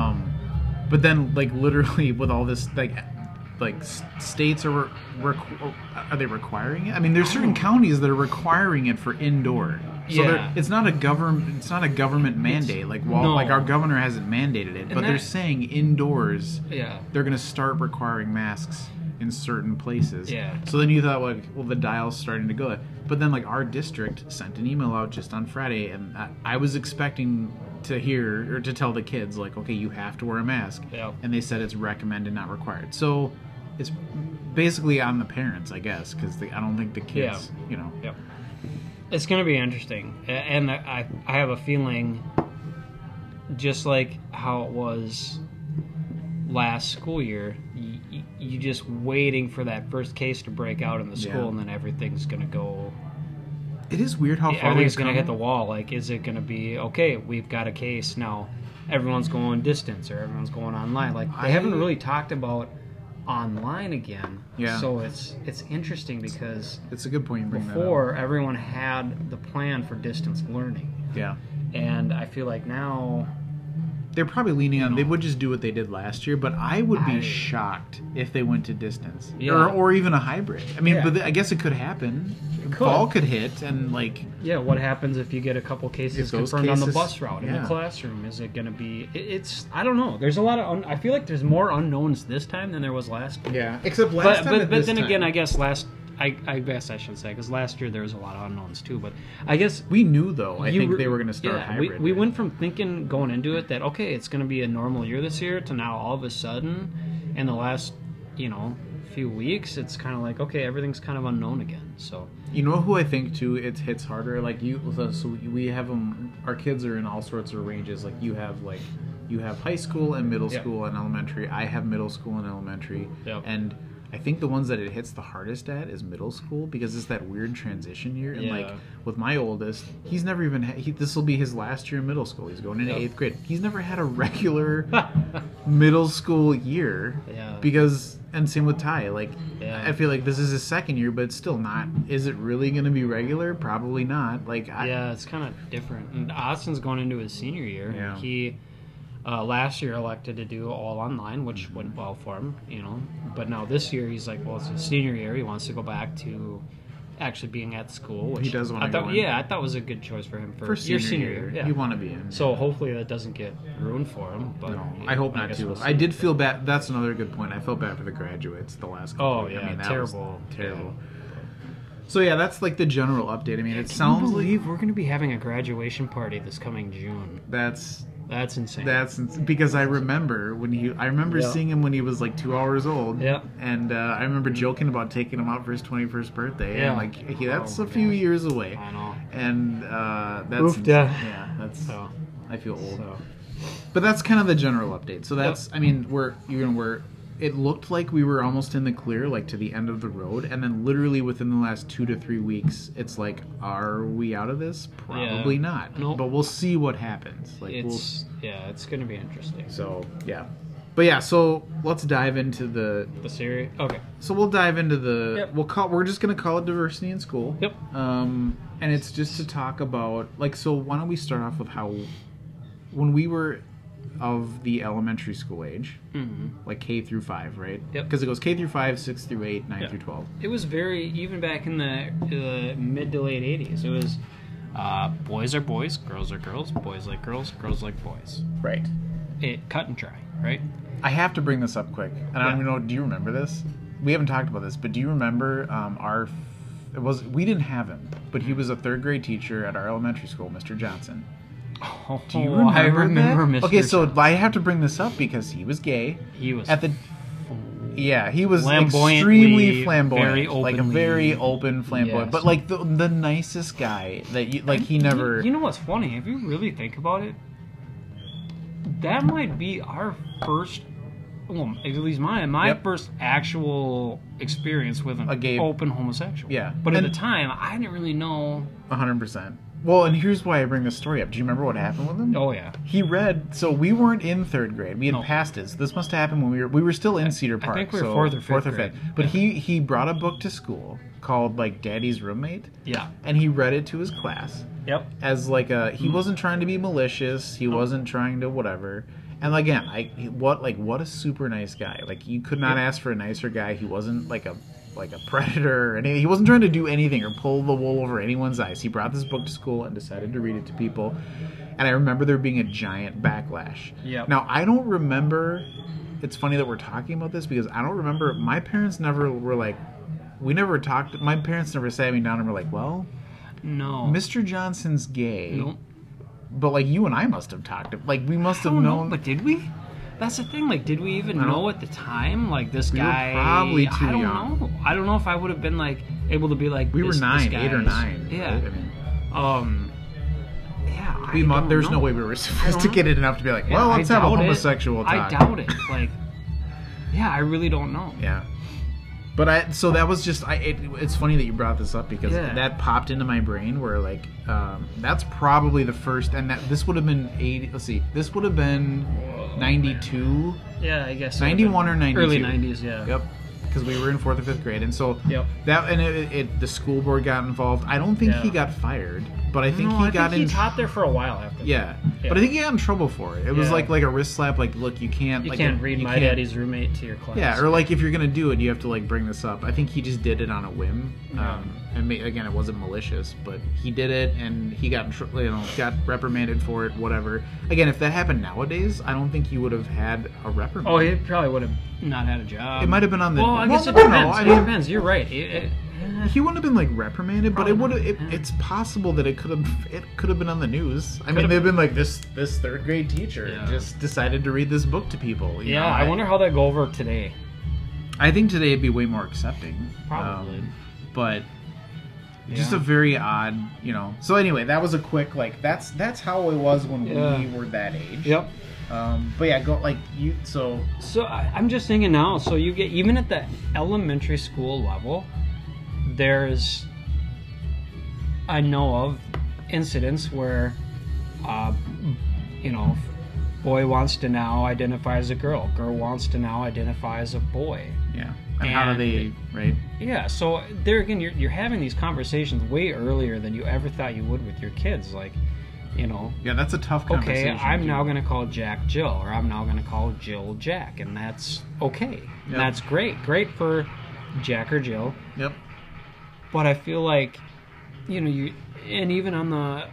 A: But then, like, literally with all this, like states are they requiring it? I mean, there's certain counties that are requiring it for indoor. So
C: Yeah.
A: it's not a government mandate. Like, well,
C: No.
A: like our governor hasn't mandated it, but they're
C: that-
A: saying indoors
C: Yeah.
A: they're going to start requiring masks in certain places.
C: Yeah.
A: So then you thought, like, well, the dial's starting to go. But then, like, our district sent an email out just on Friday, and I was expecting to hear or to tell the kids, like, okay, you have to wear a mask.
C: Yeah.
A: And they said it's recommended, not required. So it's basically on the parents, I guess, because I don't think the kids, you know.
C: Yep. It's going to be interesting. And I have a feeling, just like how it was last school year, you just waiting for that first case to break out in the school,
A: Yeah.
C: and then everything's going to go.
A: It is weird how far
C: Everything's
A: we've
C: going to
A: come.
C: hit the wall. Like, is it going to be, okay, we've got a case now, everyone's going distance or everyone's going online? Like, they haven't really talked about online again.
A: Yeah.
C: So it's interesting because
A: It's a good point you bring that up.
C: before everyone had the plan for distance learning,
A: Yeah.
C: and I feel like now,
A: They're probably leaning on. They would just do what they did last year, but I would be
C: I-
A: shocked if they went to distance
C: Yeah.
A: or even a hybrid. I mean,
C: Yeah.
A: but I guess it could happen.
C: could.
A: Fall could hit, and like
C: yeah, what happens if you get a couple cases
A: If those
C: confirmed on the
A: cases-
C: bus route in
A: yeah.
C: the classroom? Is it going to be? It's I don't know. There's a lot of. I feel like there's more unknowns this time than there was last.
A: yeah. Except
C: But then again, I guess I guess I should say, because last year there was a lot of unknowns too. But I guess
A: we knew though. I
C: you
A: think
C: were-
A: they were going to start
C: yeah,
A: hybrid.
C: We went from thinking going into it that, okay, it's going to be a normal year this year, to now all of a sudden, in the last, few weeks, it's kind of like, okay, everything's kind of unknown again. So
A: You know who I think too? It hits harder. Like so we have them. Our kids are in all sorts of ranges. Like you have high school and middle
C: Yeah.
A: school and elementary. I have middle school and elementary.
C: Yep.
A: And I think the ones that it hits the hardest at is middle school because it's that weird transition year. And like
C: Yeah.
A: with my oldest, he's never even this will be his last year in middle school. He's going into
C: Yep.
A: 8th grade. He's never had a regular middle school year.
C: Yeah.
A: Because and same with Ty. Like
C: Yeah.
A: I feel like this is his second year, but it's still not. Is it really going to be regular? Probably not. Like
C: yeah, it's kind of different. And Austin's going into his senior year.
A: Yeah.
C: He last year elected to do all online, which went well for him, But now this year he's like, well, it's his senior year. He wants to go back to actually being at school. Which
A: He does wanna
C: I thought,
A: go in.
C: Yeah, I thought was a good choice for him for,
A: for
C: your senior year. Yeah.
A: you want to be in.
C: So hopefully that doesn't get ruined for him. But
A: No, I hope not
C: guess
A: too.
C: we'll see.
A: I did feel bad. That's another good point. I felt bad for the graduates the last couple.
C: Oh
A: of-
C: yeah,
A: I mean, that
C: terrible,
A: was terrible. So yeah, that's like the general update. I mean, it
C: Can
A: sounds
C: you
A: like
C: believe we're going to be having a graduation party this coming June?
A: that's
C: insane.
A: because I remember I remember
C: Yeah.
A: seeing him when he was like 2 hours old.
C: Yeah.
A: And I remember joking about taking him out for his 21st birthday.
C: Yeah.
A: And like that's
C: Oh,
A: a few
C: gosh.
A: year away.
C: I know.
A: And that's
C: Oof, yeah.
A: yeah, that's
C: So,
A: I feel old.
C: so
A: But that's kind of the general update. So that's I mean we're it looked like we were almost in the clear, like to the end of the road, and then literally within the last 2 to 3 weeks, it's like, are we out of this? Probably not.
C: Nope.
A: But we'll see what happens. Like
C: It's gonna be interesting.
A: so yeah. But yeah, so let's dive into the
C: series. Okay.
A: So we'll dive into the
C: Yep.
A: we're just gonna call it diversity in school.
C: Yep.
A: And it's just to talk about like, so why don't we start off with how when we were of the elementary school age, like K through 5, right?
C: Yep.
A: Because it goes K through 5, 6 through 8, 9 through 12.
C: It was very, even back in the mid to late 80s, it was boys are boys, girls are girls, boys like girls like boys.
A: Right.
C: It cut and dry, right?
A: I have to bring this up quick, and I don't even know. Do you remember this? We haven't talked about this, but do you remember we didn't have him, but he was a 3rd grade teacher at our elementary school, Mr. Johnson.
C: Oh,
A: Do you remember
C: I remember
A: that?
C: Mr.
A: Okay, so I have to bring this up because he was gay.
C: He was
A: at the he was
C: flamboyantly,
A: extremely flamboyant,
C: very
A: like a
C: openly-
A: very open flamboyant,
C: Yes.
A: but like the nicest guy that you like. He never.
C: You know what's funny? If you really think about it, that might be our first. Well, at least my
A: Yep.
C: first actual experience with
A: A gay-
C: open homosexual.
A: Yeah.
C: But at
A: And-
C: the time, I didn't really know.
A: 100%. Well, and here's why I bring this story up. Do you remember what happened with him?
C: Oh yeah.
A: He read. So we weren't in 3rd grade. We had
C: No.
A: passed it. So this must have happened when we were still in Cedar Park.
C: think we were
A: so
C: 4th or 5th grade.
A: But
C: Yeah.
A: he brought a book to school called like Daddy's Roommate,
C: Yeah.
A: and he read it to his class
C: Yep.
A: as like a. He
C: Mm-hmm.
A: wasn't trying to be malicious. He wasn't trying to whatever. And again, what a super nice guy. Like you could not ask for a nicer guy. He wasn't like a predator or anything. He wasn't trying to do anything or pull the wool over anyone's eyes. He brought this book to school and decided to read it to people. And I remember there being a giant backlash.
C: Yep.
A: Now I don't remember. It's funny that we're talking about this because I don't remember. My parents never were like. We never talked. My parents never sat me down and were like, "Well,
C: No.
A: Mr. Johnson's gay."
C: No.
A: But like you and I must have talked. Like we must
C: I
A: have
C: don't
A: known.
C: know, but did we? That's the thing. Like, did we even
A: I don't-
C: know at the time? Like, this
A: We were
C: guy.
A: probably too
C: I don't
A: young.
C: know. I don't know if I would have been like able to be like.
A: We were
C: this
A: 9, 8 or
C: guy's-
A: 9.
C: Yeah.
A: Right? I mean,
C: Yeah. I don't
A: there's no
C: know.
A: way we were sophisticated enough to be like,
C: Yeah,
A: well,
C: I
A: let's have a
C: doubt it.
A: homosexual talk.
C: I doubt it. Like, yeah, I really don't know.
A: Yeah. But so that was just it's funny that you brought this up because
C: Yeah.
A: that popped into my brain where like that's probably the first, and that this would have been 80. Let's see, this would have been 92,
C: Yeah, I guess.
A: 91 or 92.
C: Early 90s, yeah.
A: Yep. Because we were in 4th or 5th grade, and so
C: Yep.
A: that and the school board got involved. I don't think
C: Yeah.
A: he got fired, but I think
C: No,
A: he
C: I
A: got
C: think
A: in.
C: he taught there for a while after.
A: Yeah.
C: Yeah.
A: But I think he got in trouble for it. It was
C: Yeah.
A: like a wrist slap. Like, look, you can't.
C: You
A: like,
C: can't read
A: you
C: My
A: can't-
C: Daddy's Roommate to your class.
A: Yeah, or like if you're gonna do it, you have to like bring this up. I think he just did it on a whim.
C: Yeah.
A: And again, it wasn't malicious, but he did it, and he got got reprimanded for it. Whatever. Again, if that happened nowadays, I don't think he would have had a reprimand.
C: Oh, he probably would have not had a job.
A: It might have been on the.
C: Well, I guess it
A: no,
C: depends.
A: I
C: It
A: mean,
C: depends. You're right.
A: he wouldn't have been like reprimanded, but it would
C: Probably
A: have.
C: not.
A: It's possible that it could have been on the news. I mean,
C: Could've
A: they've been like this 3rd grade teacher
C: Yeah.
A: just decided to read this book to people. you
C: Yeah,
A: know?
C: I wonder how that go over today.
A: I think today it'd be way more accepting.
C: Probably.
A: But just
C: Yeah.
A: a very odd, So anyway, that was a quick that's how it was when
C: Yeah.
A: we were that age.
C: Yep.
A: But yeah, go like you. So
C: So I'm just thinking now. So you get even at the elementary school level, there's I know of incidents where, boy wants to now identify as a girl wants to now identify as a boy.
A: yeah, and how do
C: And-
A: they right?
C: Yeah, so there again, you're having these conversations way earlier than you ever thought you would with your kids. Like,
A: Yeah, that's a tough conversation.
C: okay, I'm
A: too.
C: now going to call Jack Jill, or I'm now going to call Jill Jack, and that's okay. And
A: Yep.
C: that's great for Jack or Jill.
A: Yep.
C: But I feel like, you and even on the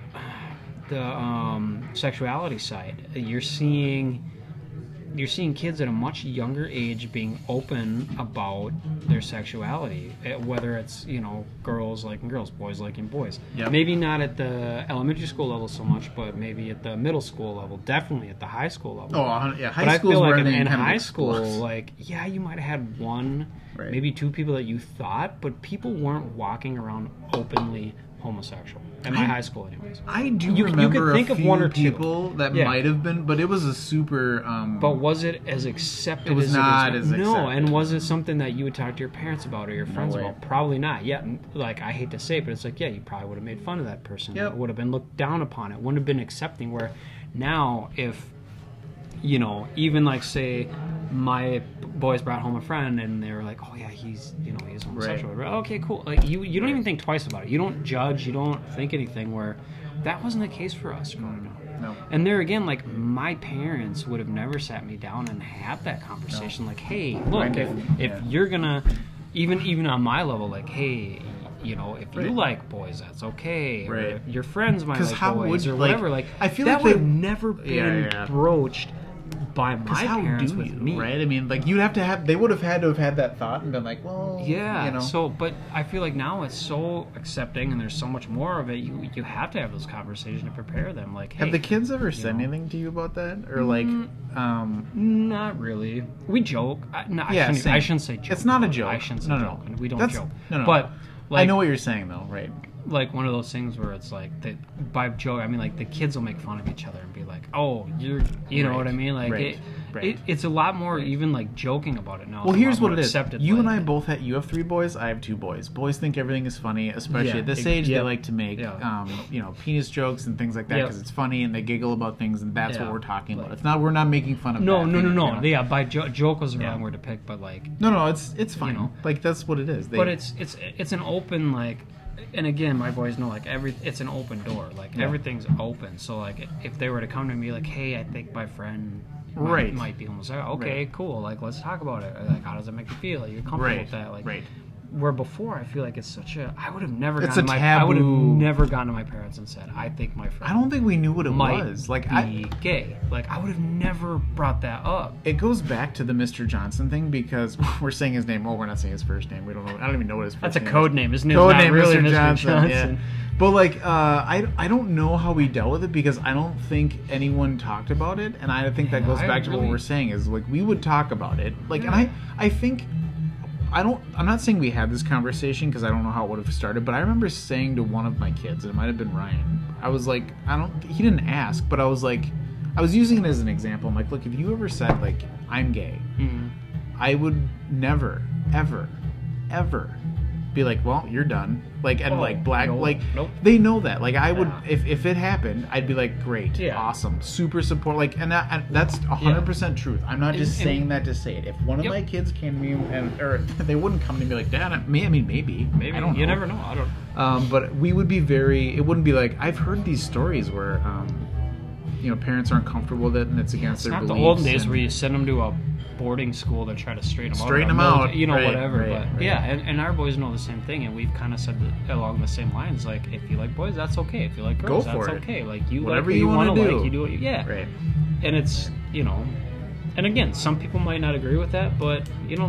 C: sexuality side, you're seeing kids at a much younger age being open about their sexuality, whether it's girls liking girls, boys liking boys.
A: Yep.
C: Maybe not at the elementary school level so much, but maybe at the middle school level, definitely at the high school level.
A: Oh, yeah. High
C: But I
A: school's
C: feel like
A: where
C: in
A: everything kind of
C: high school,
A: explodes.
C: you might have had one,
A: Right.
C: maybe two people that you thought, but people weren't walking around openly homosexual in my high school, anyways.
A: I do
C: You
A: remember
C: could think
A: a
C: of
A: few
C: one or two.
A: people that
C: Yeah.
A: might have been, but it was a super.
C: But was it as accepted?
A: It was
C: as
A: not
C: it is?
A: as
C: No,
A: accepted.
C: and was it something that you would talk to your parents about or your friends
A: way.
C: about? Probably not. Yeah, like I hate to say it, but it's like, yeah, you probably would have made fun of that person.
A: Yep.
C: It would have been looked down upon. It wouldn't have been accepting. Where now, if you know, even like say my boys brought home a friend and they were like, oh yeah, he's homosexual. Right. Okay, cool. Like you don't even think twice about it. You don't judge. You don't think anything. Where that wasn't the case for us growing up.
A: No.
C: And there again, like my parents would have never sat me down and had that conversation. Like, hey, look,
A: Right.
C: if you're gonna, even on my level, like, hey, you know, if you
A: Right.
C: like boys, that's okay. Or
A: Right.
C: if your friends might
A: 'Cause
C: like
A: how
C: boys
A: would-
C: or
A: like,
C: whatever. Like,
A: I feel
C: that
A: like
C: would
A: they-
C: have never been
A: Yeah.
C: broached by my
A: How
C: parents
A: do
C: with
A: you,
C: me.
A: right? I mean, like you'd have to have. They would have had to have had that thought and been like, well,
C: Yeah.
A: you know.
C: So, but I feel like now it's so accepting, and there's so much more of it. You have to have those conversations to prepare them. Like, hey,
A: have the kids ever said
C: know.
A: anything to you about that, or like,
C: Not really. We joke.
A: Yeah, same.
C: I shouldn't say joke.
A: It's not a joke.
C: I shouldn't say
A: No, no.
C: joke. We don't
A: That's-
C: joke.
A: no.
C: But like,
A: I know what you're saying though, right?
C: like one of those things where it's like that by joke. I mean, like the kids will make fun of each other and be like, "Oh, you know
A: Right.
C: what I mean?" Like
A: Right. Right.
C: it's a lot more even like joking about it now.
A: Well,
C: It's a
A: here's
C: lot
A: what
C: more
A: it is.
C: accepted,
A: You
C: like-
A: and I both had. You have 3 boys. I have 2 boys. Boys think everything is funny, especially
C: Yeah,
A: at this age.
C: yeah.
A: They like to make,
C: Yeah.
A: penis jokes and things like that
C: Yeah.
A: because it's funny and they giggle about things, and that's
C: Yeah.
A: what we're talking about.
C: Like-
A: It's not. We're not making fun of.
C: No,
A: bad
C: no, no,
A: things,
C: no.
A: you know?
C: Yeah, by joke was the
A: Yeah.
C: wrong word to pick, but like.
A: No, it's fine.
C: know.
A: Like that's what it is.
C: But it's an open like, and again, my boys know like it's an open door. Like
A: Yeah.
C: everything's open. So like if they were to come to me like, hey, I think my friend
A: Right.
C: might be homosexual. Okay,
A: Right.
C: cool. Like let's talk about it. Like how does it make you feel? Are you comfortable
A: right.
C: with that? Like
A: right.
C: where before I feel like it's such a I would have never
A: It's
C: gone to
A: a
C: I would have
A: taboo.
C: never gone to my parents and said, I think my friend
A: I don't think we knew what it
C: might
A: was. Like
C: be gay. Like I would have never brought that up.
A: it goes back to the Mr. Johnson thing because we're saying his name. Oh, we're not saying his first name. We don't know. I don't even know what his first
C: That's a
A: name
C: code
A: is.
C: name, isn't it?
A: Code
C: Not
A: name
C: really
A: Mr.
C: Mr.
A: Johnson.
C: Johnson.
A: Yeah. But like, I don't know how we dealt with it because I don't think anyone talked about it, and I think that
C: Yeah,
A: goes
C: I
A: back to what
C: really-
A: we're saying is like we would talk about it. Like,
C: Yeah.
A: and I think. I'm not saying we had this conversation because I don't know how it would have started, but I remember saying to one of my kids, it might have been Ryan, I was like, he didn't ask, but I was like, I was using it as an example. I'm like, look, if you ever said like, I'm gay, I would never, ever, ever be like, well, you're done. Like, and
C: Oh,
A: like black,
C: no,
A: like
C: nope.
A: they know that. Like I would,
C: Yeah.
A: if it happened, I'd be like, great,
C: Yeah.
A: awesome, super support. Like, and that's 100% truth. I'm not just
C: And-
A: saying that to say it. If one of
C: Yep.
A: my kids came to me or they wouldn't come to me like, Dad, I mean, maybe,
C: Maybe
A: I don't know.
C: you never know. I don't.
A: But we would be it wouldn't be like, I've heard these stories where, parents aren't comfortable with it and it's against
C: It's
A: their
C: not
A: beliefs.
C: the olden days
A: and-
C: where you send them to a boarding school to try to straighten them
A: Straighten
C: out.
A: them out,
C: You know,
A: right,
C: whatever.
A: right,
C: but
A: right.
C: yeah, and our boys know the same thing, and we've kind of said that along the same lines. Like, if you like boys, that's okay. If you like girls,
A: Go for
C: that's
A: it.
C: okay. Like, you
A: Whatever
C: like
A: you
C: what
A: wanna
C: wanna
A: do.
C: like, you do what you
A: Right.
C: And it's, and again, some people might not agree with that, but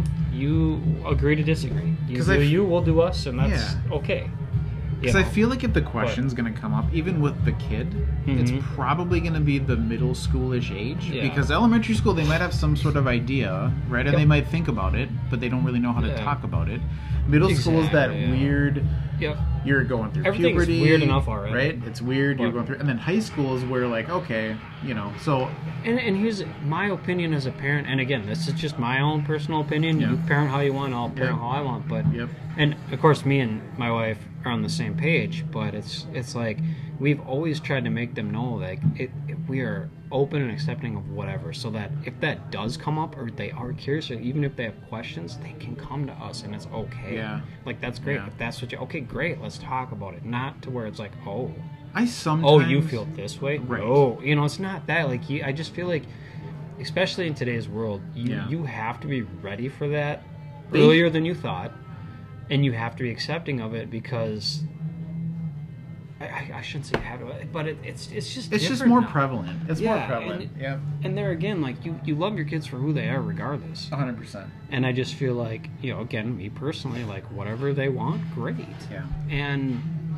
C: you agree to disagree. You
A: 'Cause
C: do
A: I f-
C: you, we'll do us, and that's okay.
A: Because I feel like if the question's going to come up, even with the kid, it's probably going to be the middle schoolish age.
C: Yeah.
A: Because elementary school, they might have some sort of idea, right? And
C: Yep.
A: they might think about it, but they don't really know how to
C: Yeah.
A: talk about it. Middle school is that
C: Exactly, yeah.
A: weird.
C: Yep.
A: You're going through
C: Everything's
A: puberty.
C: weird enough already.
A: Right? It's weird. You're
C: But-
A: going through. And then high school is where, like, okay, so.
C: And here's my opinion as a parent, and again, this is just my own personal opinion.
A: Yeah.
C: You parent how you want, I'll parent
A: Yep.
C: how I want. But
A: Yep.
C: and of course, me and my wife are on the same page. But it's like we've always tried to make them know like we are open and accepting of whatever, so that if that does come up or they are curious, or even if they have questions, they can come to us and it's okay.
A: Yeah.
C: Like that's great.
A: Yeah.
C: If that's what okay, great. Let's talk about it. Not to where it's like
A: I sometimes.
C: oh, you feel this way?
A: Right.
C: No, it's not that. Like, I just feel like, especially in today's world,
A: Yeah.
C: you have to be ready for that
A: They-
C: earlier than you thought, and you have to be accepting of it because I shouldn't say have to, but it's just
A: It's just
C: different
A: more
C: now.
A: prevalent. It's more prevalent.
C: and-
A: Yeah.
C: And there again, like you love your kids for who they are, regardless.
A: 100%.
C: And I just feel like again, me personally, like whatever they want, great.
A: Yeah.
C: And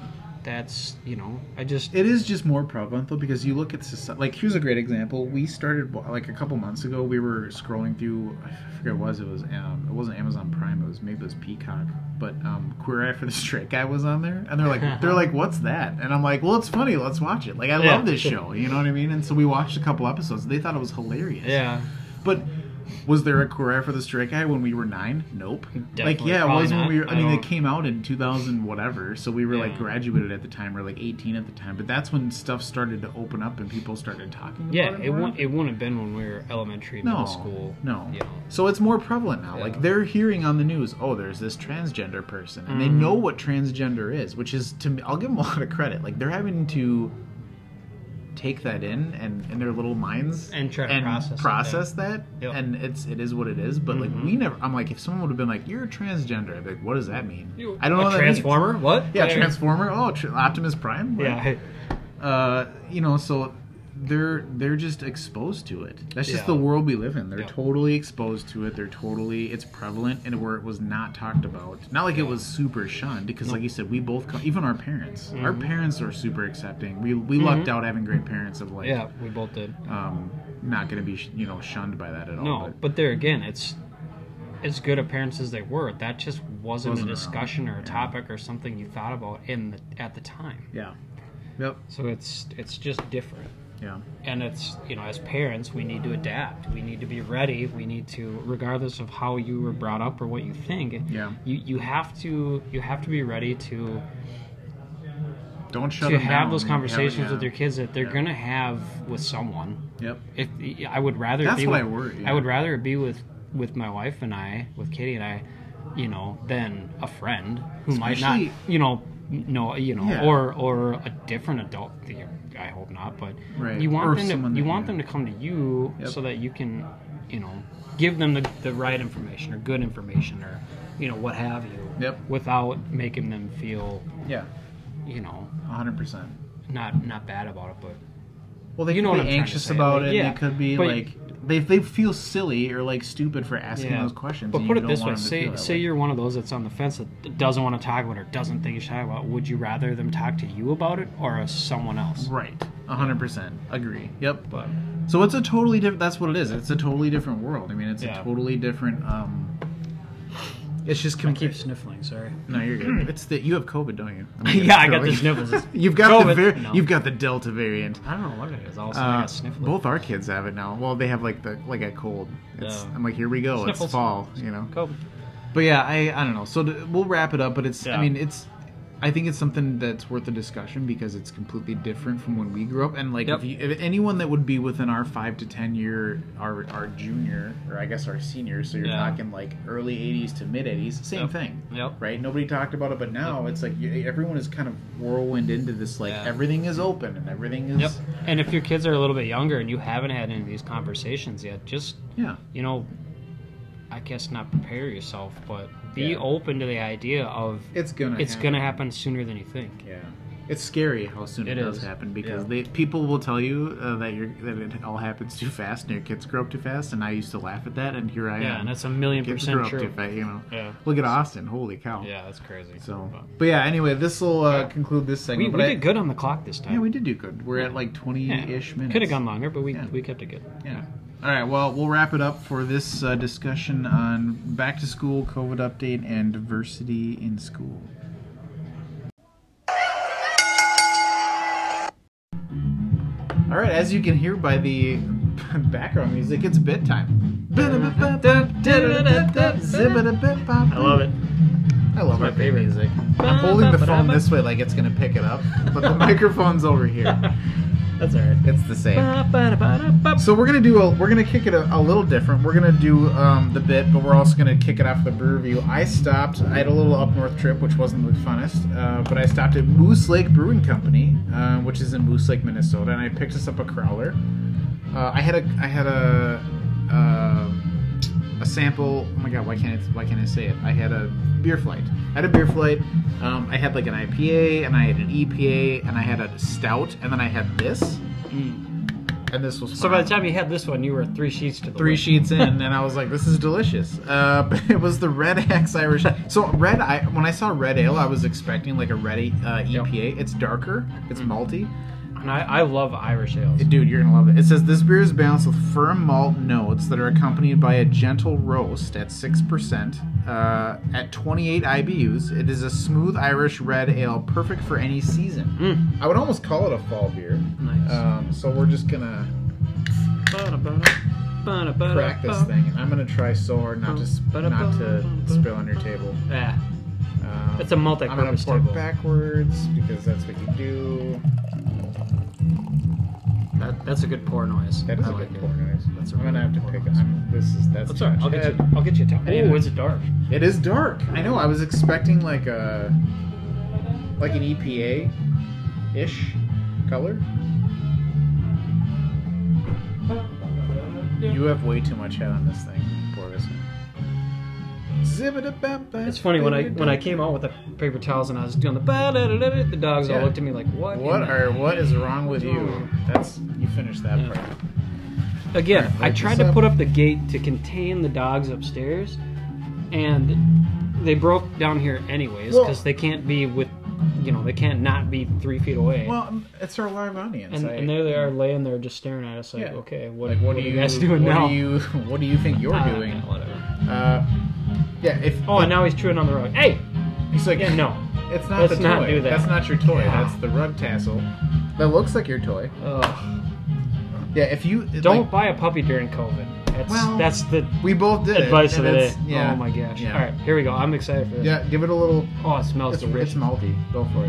C: that's, I just...
A: It is just more prevalent though, because you look at society. Like, here's a great example. We started like a couple months ago. We were scrolling through. I forget what it was. It wasn't Amazon Prime. Maybe it was Peacock. But Queer Eye for the Straight Guy was on there, and they're like, what's that? And I'm like, well, it's funny. Let's watch it. Like, I love this show. You know what I mean? And so we watched a couple episodes. They thought it was hilarious.
C: Yeah.
A: But was there a Queer Eye for the Straight Guy when we were 9? Nope.
C: Definitely,
A: it was when
C: not.
A: we were. I mean, it came out in 2000 whatever, so we were like graduated at the time. We were like 18 at the time. But that's when stuff started to open up and people started talking about it.
C: Yeah, it wouldn't have been when we were elementary, middle school.
A: No. So it's more prevalent now. Yeah. Like, they're hearing on the news, oh, there's this transgender person, and they know what transgender is, which is, to me, I'll give them a lot of credit. Like, they're having to take that in their little minds
C: and try to process
A: that.
C: Yep.
A: And it is what it is. But like, we never. I'm like, if someone would have been like, "You're a transgender," I'd be like, what does that mean? I don't know what that means.
C: Transformer? What?
A: Yeah, Transformer. Oh, Optimus Prime. What?
C: Yeah.
A: So they're just exposed to it. That's just the world we live in. They're totally exposed to it. It's prevalent, and where it was not talked about. Not like it was super shunned, because like you said, we both even our parents. Our parents are super accepting. We lucked out having great parents of like.
C: Yeah, we both did.
A: Not going to be shunned by that at all.
C: No, but there again, it's as good a parents as they were. That just wasn't a discussion or a topic or something you thought about at the time.
A: Yeah. Yep.
C: So it's just different.
A: Yeah.
C: And it's, as parents, we need to adapt. We need to be ready. We need to, regardless of how you were brought up or what you think, you have to be ready to
A: don't shut them
C: have
A: down.
C: Those conversations with your kids that they're going to have with someone.
A: Yep.
C: I would rather
A: That's what I worry. Yeah.
C: I would rather it be with my wife and I, with Katie and I, than a friend who might not, or a different adult. I hope not, but you want them to come to you so that you can, give them the right information or good information or, what have you.
A: Yep.
C: Without making them feel.
A: Yeah.
C: 100%. Not bad about it, but.
A: Well, they could be anxious about it. Yeah. They could be they feel silly or like stupid for asking those questions.
C: But put it this way: say you're one of those that's on the fence that doesn't want to talk about it or doesn't think you should talk about it. Would you rather them talk to you about it or someone else?
A: Right. 100%. Agree. Yep.
C: But
A: so it's a totally different. That's what it is. It's a totally different world. I mean, it's a totally different. It's just
C: I keep sniffling. Sorry.
A: No, you're good. It's that you have COVID, don't you?
C: I got the sniffles.
A: You've got COVID. You've got the Delta variant.
C: I don't know what it is. All of a sudden I got sniffles.
A: Both our kids have it now. Well, they have like a cold. I'm like, here we go. Sniffles. It's fall.
C: COVID.
A: But yeah, I don't know. So we'll wrap it up. But it's. I mean, it's. I think it's something that's worth a discussion because it's completely different from when we grew up. And like, if anyone that would be within our 5 to 10 year, our junior, or I guess our senior, so you're talking like early 80s to mid 80s, same thing.
C: Yep.
A: Right? Nobody talked about it, but now it's like everyone is kind of whirlwind into this, like everything is open and everything is.
C: Yep. And if your kids are a little bit younger and you haven't had any of these conversations yet, just I guess not prepare yourself, but be open to the idea of
A: it's gonna
C: happen sooner than you think.
A: Yeah, it's scary how soon it does happen because people will tell you that it all happens too fast and your kids grow up too fast. And I used to laugh at that, and here I am.
C: Yeah, and that's 1,000,000% true.
A: Too fast, Look at Austin. Holy cow.
C: Yeah, that's crazy.
A: So, but yeah. Anyway, this will conclude this segment.
C: We did good on the clock this time.
A: Yeah, we did do good. We're at like 20-ish minutes.
C: Could have gone longer, but we kept it good.
A: Yeah. All right, well, we'll wrap it up for this discussion on back to school, COVID update, and diversity in school. All right, as you can hear by the background music, it's bit time.
C: I love it.
A: I love our favorite music. I'm holding the phone this way like it's going to pick it up, but the microphone's over here.
C: That's alright.
A: It's the same. So we're gonna kick it a little different. We're gonna do the bit, but we're also gonna kick it off with a brew review. I had a little up north trip, which wasn't the funnest, but I stopped at Moose Lake Brewing Company, which is in Moose Lake, Minnesota, and I picked us up a crowler. I had a sample. Oh my god, why can't I say it? I had a beer flight. I had like an IPA, and I had an EPA, and I had a stout, and then I had this. and this was
C: So by
A: fine.
C: the time you had this one, you were 3 sheets to the
A: Three
C: wind.
A: sheets in, and I was like, "This is delicious." But it was the Red Axe Irish. So when I saw red ale, I was expecting like a red EPA. It's darker. It's malty.
C: And I love Irish ales.
A: Dude, you're gonna love it. It says this beer is balanced with firm malt notes that are accompanied by a gentle roast at 6%. At 28 IBUs, it is a smooth Irish red ale, perfect for any season. I would almost call it a fall beer.
C: Nice.
A: So we're just gonna crack this thing. I'm gonna try so hard not to spill on your table.
C: Yeah, it's a
A: I'm gonna
C: multi-purpose
A: pour
C: table.
A: backwards because that's what you do.
C: That's a good pour noise.
A: That is
C: I
A: a
C: like
A: good
C: it.
A: pour noise.
C: That's a
A: I'm gonna
C: really
A: have to
C: good
A: pick
C: pour
A: it.
C: noise.
A: That's
C: That's
A: too
C: all right.
A: much.
C: I'll get you a towel.
A: need
C: Oh,
A: to-
C: it's dark.
A: It is dark. I know. I was expecting like an EPA ish color. You have way too much head on this thing, Borges.
C: It's funny when I came out with the paper towels and I was doing the dogs all
A: Yeah.
C: looked at me like, what?
A: What is wrong with you? You finished that part.
C: Again,
A: Alright,
C: I
A: light
C: tried
A: this
C: to
A: up.
C: put up the gate to contain the dogs upstairs, and they broke down here anyways
A: Well-
C: because they can't be they can't not be 3 feet away.
A: Well, it's our live audience.
C: and there they are laying there just staring at us like,
A: Yeah.
C: okay, what
A: what
C: are you guys doing now?
A: What do you think you're doing?
C: Yeah, whatever.
A: Yeah.
C: And now he's chewing on the rug. Hey,
A: he's like,
C: yeah, no.
A: it's not
C: Let's
A: the
C: not
A: toy.
C: do that.
A: That's not your toy.
C: Yeah.
A: That's the rug tassel. That looks like your toy.
C: Ugh.
A: Yeah. If you
C: Don't buy a puppy during COVID. That's the
A: we both did
C: advice
A: it,
C: of
A: and
C: the day.
A: it's- Yeah.
C: Oh my gosh.
A: Yeah.
C: All right, here we go. I'm excited for this.
A: Yeah. Give it a little.
C: Oh, it smells
A: It's
C: delicious.
A: malty. Go for it.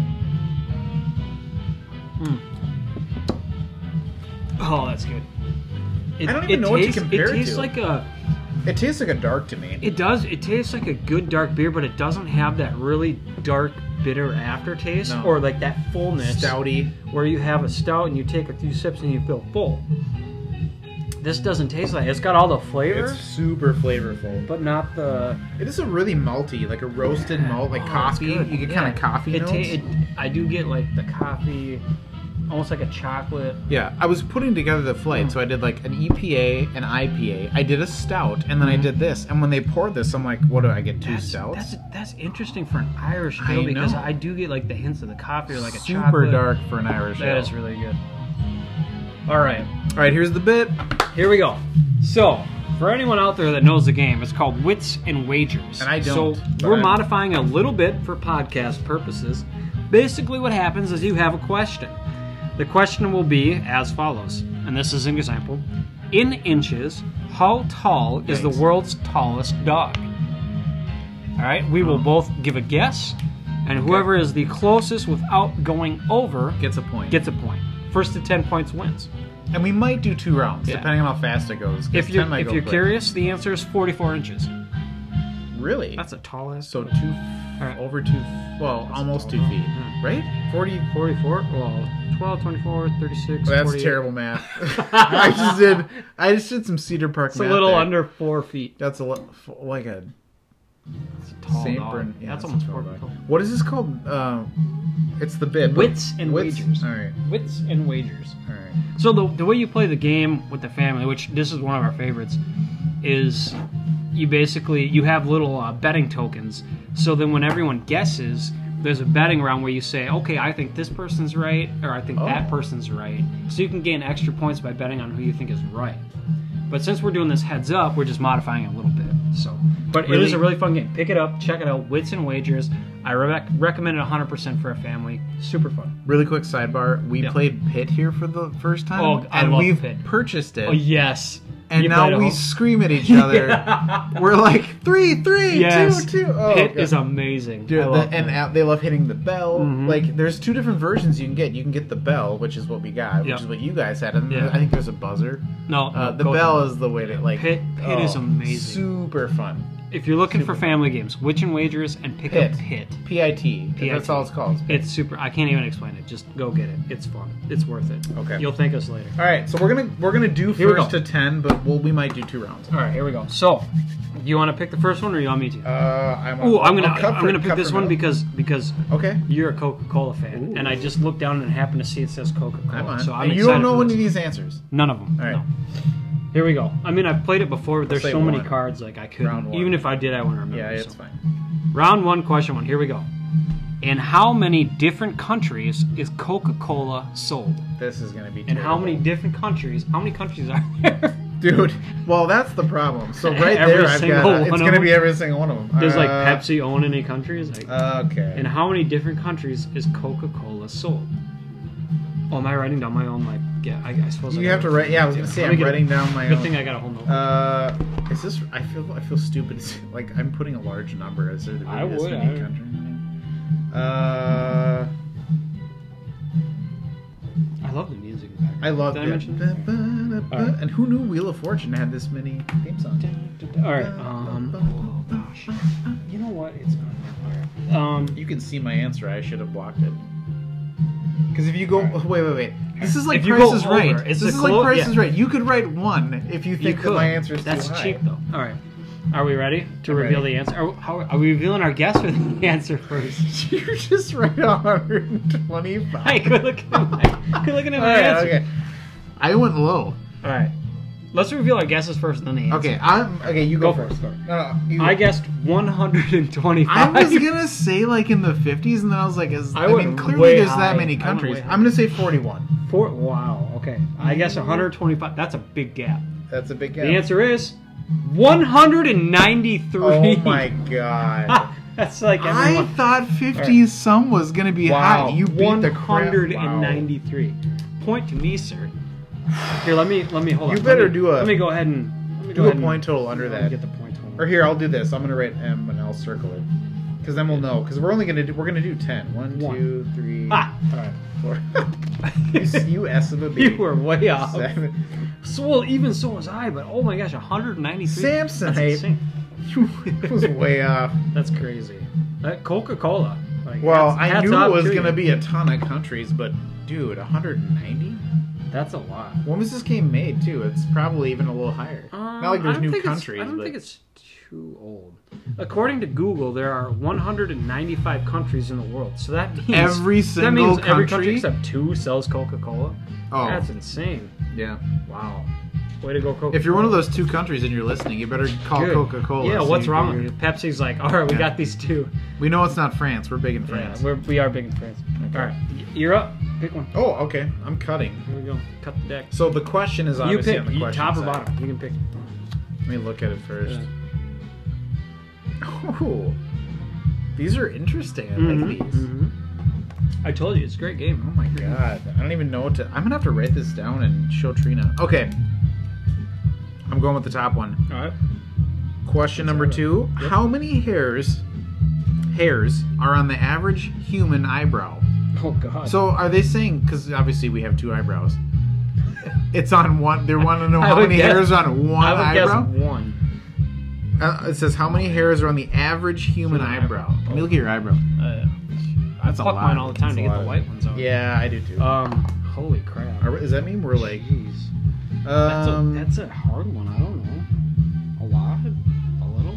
C: Oh, that's good.
A: I don't even know what to compare it
C: It tastes
A: to.
C: like a.
A: It tastes like a dark to me.
C: It does. It tastes like a good dark beer, but it doesn't have that really dark, bitter aftertaste
A: No.
C: or like that fullness.
A: Stouty.
C: Where you have a stout and you take a few sips and you feel full. This doesn't taste like it. It's got all the flavor,
A: It's super flavorful.
C: but not the.
A: It is a really malty, like a roasted malt, like
C: Oh,
A: coffee.
C: it's good.
A: You get
C: Yeah.
A: kind of coffee notes.
C: I do get like the coffee, almost like a chocolate.
A: Yeah, I was putting together the flight, so I did like an EPA, an IPA. I did a stout, and then I did this. And when they poured this, I'm like, what do I get? Two stouts?
C: That's interesting for an Irish
A: I
C: ale because
A: know.
C: I do get like the hints of the coffee or like a
A: Super
C: chocolate.
A: dark for an Irish ale.
C: That is really good. All right,
A: All right, here's the bit.
C: here we go. So, for anyone out there that knows the game, it's called Wits and Wagers.
A: And I don't,
C: So,
A: but
C: we're
A: I-
C: modifying a little bit for podcast purposes. Basically, what happens is you have a question. The question will be as follows, and this is an example. In inches, how tall is the
A: Thanks.
C: world's tallest dog? All right, we will both give a guess, and whoever is the closest without going over
A: Gets a point.
C: gets a point. First to 10 points wins.
A: And we might do 2 rounds,
C: Yeah.
A: depending on how fast it goes. 'cause
C: If you're
A: 10 might go quick.
C: curious, the answer is 44 inches.
A: Really?
C: That's the tallest.
A: So
C: All right.
A: over 2, well, almost 2 feet, right? 40.
C: 44. Well, 12, 24, 36.
A: Well, that's
C: 48.
A: terrible math. I just did some Cedar Park
C: It's a
A: math
C: little
A: there.
C: under 4 feet.
A: That's like a
C: It's a tall
A: Saint
C: dog.
A: Bern. Yeah,
C: That's
A: it's
C: almost
A: a
C: 4
A: tall
C: feet
A: dog.
C: tall.
A: What is this called? It's the bit.
C: Wits and Wagers.
A: All right.
C: Wits and Wagers.
A: All right.
C: So the way you play the game with the family, which this is one of our favorites, is you have little betting tokens. So then when everyone guesses, there's a betting round where you say, okay, I think this person's right, or I think that person's right. So you can gain extra points by betting on who you think is right. But since we're doing this heads up, we're just modifying it a little bit. So, but it is a really fun game. Pick it up, check it out. Wits and Wagers. I recommend it 100% for a family. Super fun.
A: Really quick sidebar. We
C: Yeah.
A: played Pit here for the first time.
C: Oh, I
A: and
C: love
A: we've
C: Pit.
A: purchased it.
C: Oh yes.
A: And
C: You played
A: now
C: at
A: we
C: home?
A: scream at each other. We're like 3, 3,
C: Yes.
A: 2, 2. Oh,
C: Pit
A: God.
C: is amazing.
A: Dude,
C: I love Pit.
A: they love hitting the bell.
C: Mhm.
A: Like, there's 2 different versions you can get. You can get the bell, which is what we got, which
C: Yeah.
A: is what you guys had. And
C: Yeah.
A: I think there's a buzzer.
C: No,
A: The
C: go
A: bell
C: ahead.
A: is the way to like.
C: Pit is amazing.
A: Super fun.
C: if you're looking for family games, Witch and Wagers and pick up Pit.
D: PIT. That's all it's called.
C: It's super. I can't even explain it. Just go get it. It's fun. It's worth it.
D: Okay.
C: You'll thank us later.
D: All right, so we're gonna do
C: Here we
D: first
C: go.
D: to 10, but we might do 2 rounds.
C: All right, here we go. So, do you want to pick the first one, or you want me to?
D: I'm
C: gonna pick this one because
D: Okay.
C: you're a Coca-Cola fan, and I just looked down and happened to see it says
D: I'm
C: Coca-Cola.
D: on.
C: So I'm
D: And you
C: excited
D: don't know
C: for
D: any of
C: this.
D: these answers.
C: None of them.
D: All right.
C: No. Here we go. I mean, I've played it before, but there's
D: say
C: so many
D: one.
C: cards, like I
D: Round
C: couldn't.
D: one.
C: Even if I did, I wouldn't remember.
D: Yeah, it's
C: so.
D: fine.
C: Round 1, question 1. Here we go. In how many different countries is Coca-Cola sold?
D: This is gonna be.
C: And how many different countries? How many countries are there?
D: Dude, well, that's the problem. So right
C: Every
D: there, I've
C: single
D: got.
C: one
D: It's
C: of
D: gonna
C: them?
D: be every single one of them.
C: Does like Pepsi own any countries? Like,
D: Okay.
C: in how many different countries is Coca-Cola sold? Oh, am I writing down my own? Like, yeah, I suppose.
D: You have to write. Yeah, I was gonna say
C: Let me
D: I'm
C: get
D: writing
C: it.
D: down my
C: Good
D: own.
C: thing I got a whole note.
D: Is this? I feel stupid. Like I'm putting a large number. Is there really
C: I
D: this
C: would,
D: many
C: I-
D: countries?
C: I love the music. In the background.
D: I love
C: Did I
D: that.
C: mention that? Alright.
D: And who knew Wheel of Fortune had this many theme songs?
C: All right. Oh gosh. You know what? It's not. All right.
D: You can see my answer. I should have blocked it. Because if you go, wait. This is like
C: If you
D: Price
C: go
D: is Right.
C: over, it's
D: This
C: a
D: is like
C: clo-
D: Price
C: yeah.
D: is Right. You could write 1 if you think that my answer is
C: That's
D: too high.
C: cheap though. All right. Are we ready to
D: I'm
C: reveal
D: ready.
C: the answer? Are we revealing our guess or the answer first?
D: You just write 125.
C: Hey, good looking at my
D: All right,
C: answer.
D: okay. I went low.
C: All right. Let's reveal our guesses first, and then the answer.
D: Okay, you go
C: Go
D: first.
C: for it.
D: No, you
C: I guessed 125.
D: I was gonna say like in the 50s, and then I was like, I mean,
C: went
D: clearly
C: way
D: there's
C: high.
D: that many
C: I went
D: countries.
C: way high.
D: I'm gonna say 41.
C: Wow. Okay. I guess 125. That's a big gap.
D: That's a big gap.
C: The answer is 193.
D: Oh my god!
C: That's like
D: I
C: everyone.
D: thought 50 some was gonna be
C: Wow.
D: high. You beat the crap.
C: 193. Point to me, sir. Here, let me hold on.
D: You better
C: Let me-
D: do a-
C: Let me go ahead and
D: Do a point total under
C: Let me
D: that.
C: get the point total.
D: Or here, I'll do this. I'm gonna write M and I'll circle it, because then we'll know. Because we're only gonna do 10. 1,
C: One.
D: 2, 3,
C: Ah.
D: 4. you S of a B.
C: You were way off.
D: 7.
C: So well, even so was I. But oh my gosh, 193. That's
D: Samsonite.
C: insane.
D: It was way off.
C: That's crazy. That Coca-Cola. Like,
D: Well,
C: hats
D: I knew
C: off
D: it was
C: to
D: gonna
C: you.
D: be a ton of countries, but dude, 190.
C: That's a lot.
D: When was this game made, too? It's probably even a little higher. Not like there's new countries,
C: I don't
D: but
C: think it's too old. According to Google, there are 195 countries in the world. So that means
D: Every
C: that means
D: single
C: every
D: country?
C: country except 2 sells Coca-Cola.
D: Oh.
C: That's insane.
D: yeah.
C: Wow. Way to go, Coca-Cola.
D: If you're one of those 2 countries and you're listening, you better call
C: Good.
D: Coca-Cola.
C: Yeah,
D: so
C: what's
D: you
C: wrong
D: can-
C: with you? Pepsi's like, all right, we
D: Yeah.
C: got these 2.
D: We know it's not France. We're big in France.
C: Yeah, we are big in France.
D: Okay.
C: All right, you're up. Pick one.
D: Oh, okay. I'm cutting.
C: Here we go. Cut the deck.
D: So the question is
C: You
D: obviously
C: pick.
D: on the
C: You,
D: question
C: top or
D: side.
C: bottom. You can pick.
D: Let me look at it first.
C: Yeah.
D: Oh, these are interesting. I
C: Mhm,
D: like these.
C: mhm. I told you, it's a great game.
D: Oh my god. I don't even know what to... I'm going to have to write this down and show Trina. Okay. I'm going with the top one.
C: All right.
D: Question number 2.
C: Yep.
D: How many hairs are on the average human eyebrow?
C: Oh God.
D: So are they saying, because obviously we have 2 eyebrows, it's on one, they want to know
C: I
D: how
C: would
D: many
C: guess-
D: hairs are on one
C: I would
D: eyebrow?
C: guess 1.
D: It says how many hairs are on the average human eyebrow. Let me look at your eyebrow. That's a
C: Fuck
D: lot.
C: mine all the time
D: That's
C: to
D: a
C: get
D: lot
C: the
D: of-
C: white ones out.
D: Yeah, I do too.
C: Holy crap.
D: Does that mean we're like...
C: Jeez. That's a hard one. I don't know. A lot? A little?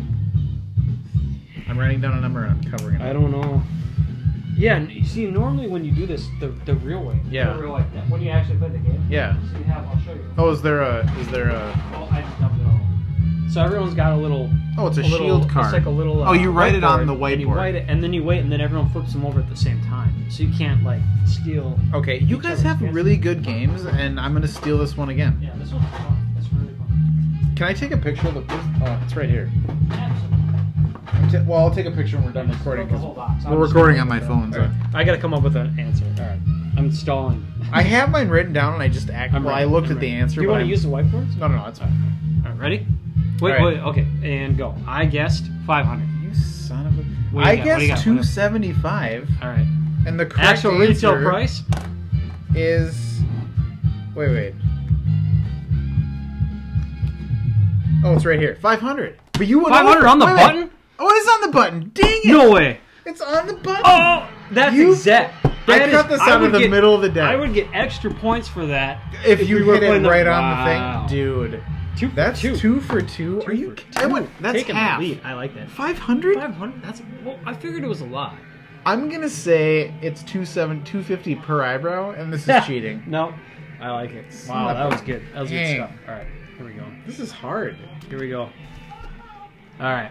D: I'm writing down a number and I'm covering it.
C: I don't know. Yeah, you see, normally when you do this the real way,
D: Yeah.
C: the real like that, when you actually play the game,
D: Yeah.
C: so you have, I'll show you.
D: Oh, is there a...
C: Oh, I just dumped it all. So everyone's got a little.
D: Oh, it's a
C: little,
D: shield card.
C: It's like a little.
D: Oh, you write it on the
C: And you
D: whiteboard.
C: write it, and then you wait, and then everyone flips them over at the same time, so you can't like steal.
D: Okay, you
C: each
D: guys
C: other's
D: have
C: chances.
D: really good games, and I'm going to steal this one again.
C: Yeah, this one's fun. It's really fun.
D: Can I take a picture of the... Oh, it's right here.
C: Absolutely.
D: Well, I'll take a picture when we're done recording.
C: The whole box.
D: We're recording on my phone, so...
C: I gotta come up with an answer. All right, I'm stalling.
D: I have mine written down, and I just
C: I'm
D: well,
C: ready.
D: I looked
C: I'm
D: at the
C: ready.
D: answer.
C: Do you
D: but
C: want to
D: I'm-
C: use the whiteboards?
D: No, it's fine.
C: All right, ready? Wait,
D: All right.
C: wait, okay, and go. I guessed 500.
D: You son of a...
C: What do you
D: I
C: got? What do you
D: guessed
C: got?
D: 275,
C: All right.
D: and the correct
C: Actual retail
D: answer
C: price?
D: is... Wait. Oh, it's right here. 500. But you went
C: 500
D: over.
C: on the
D: Wait.
C: button?
D: Oh, it is on the button. Dang it!
C: No way.
D: It's on the button.
C: Oh, that's exact.
D: I
C: That
D: cut
C: is-
D: this
C: I
D: out
C: would
D: of the
C: get-
D: middle of the deck.
C: I would get extra points for that
D: if you
C: we were
D: hit it
C: playing
D: right on
C: Wow.
D: the thing, dude.
C: Two for
D: That's
C: two.
D: 2 for 2. Are you kidding? That's
C: Taking the
D: half.
C: lead. I like that.
D: 500?
C: 500. That's well. I figured it was a lot.
D: I'm gonna say it's 250 per eyebrow, and this is cheating.
C: No, I like it.
D: Son
C: Wow,
D: of
C: that
D: a-
C: was good. That was
D: Dang.
C: good stuff. All right, here we go.
D: This is hard.
C: Here we go. All right.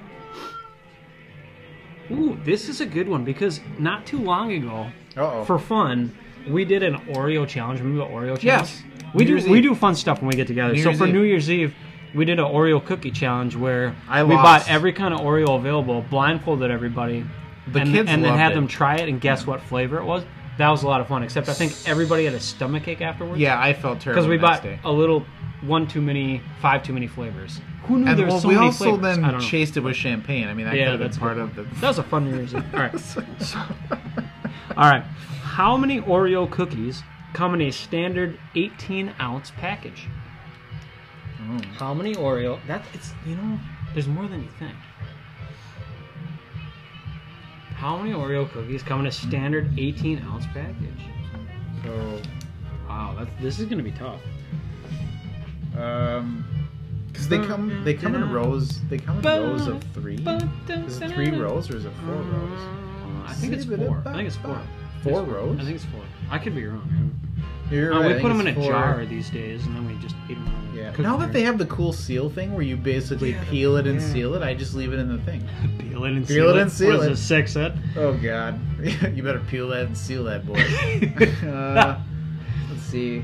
C: Ooh, this is a good one because not too long ago,
D: Uh-oh.
C: for fun, we did an Oreo challenge. Remember the Oreo challenge?
D: Yes.
C: We
D: New Year's
C: we
D: Eve.
C: do fun stuff when we get together.
D: New
C: So
D: Year's
C: for
D: Eve.
C: New Year's Eve, we did an Oreo cookie challenge where
D: I
C: we
D: lost.
C: bought every kind of Oreo available, blindfolded everybody,
D: The
C: and,
D: kids
C: and then
D: loved
C: had
D: it.
C: them try it and guess what flavor it was. That was a lot of fun. Except I think everybody had a stomach ache afterwards.
D: Yeah, I felt terrible
C: Because we
D: the
C: bought
D: next day.
C: a little 1 too many, 5 too many flavors. Who knew
D: And
C: there
D: well,
C: was so
D: we
C: many
D: also
C: flavors?
D: then
C: I don't know.
D: chased it with champagne. I mean, that
C: Yeah,
D: could have been
C: that's
D: part
C: good.
D: of the.
C: That was a fun New Year's Eve. All right. All right. How many Oreo cookies come in a standard 18-ounce package?
D: Oh.
C: How many Oreo? It's there's more than you think. How many Oreo cookies come in a standard 18-ounce package?
D: So,
C: Wow, this is gonna be tough.
D: because they come in rows. They come in rows of 3. Is it 3 rows or is it 4 rows?
C: I think it's 4. I think it's 4.
D: 4 rows?
C: I think it's 4. I could be wrong. Man.
D: You're
C: No,
D: right, I
C: we
D: think
C: put them in a
D: it's 4.
C: jar these days, and then we just eat them out of the
D: Yeah.
C: cookie
D: Now that
C: jar.
D: they have the cool seal thing where you basically peel it and seal it, I just leave it in the thing.
C: Peel it and
D: Peel
C: seal
D: it and seal
C: What is
D: it.
C: this, 6 set?
D: Oh God, you better peel that and seal that, boy. Let's see.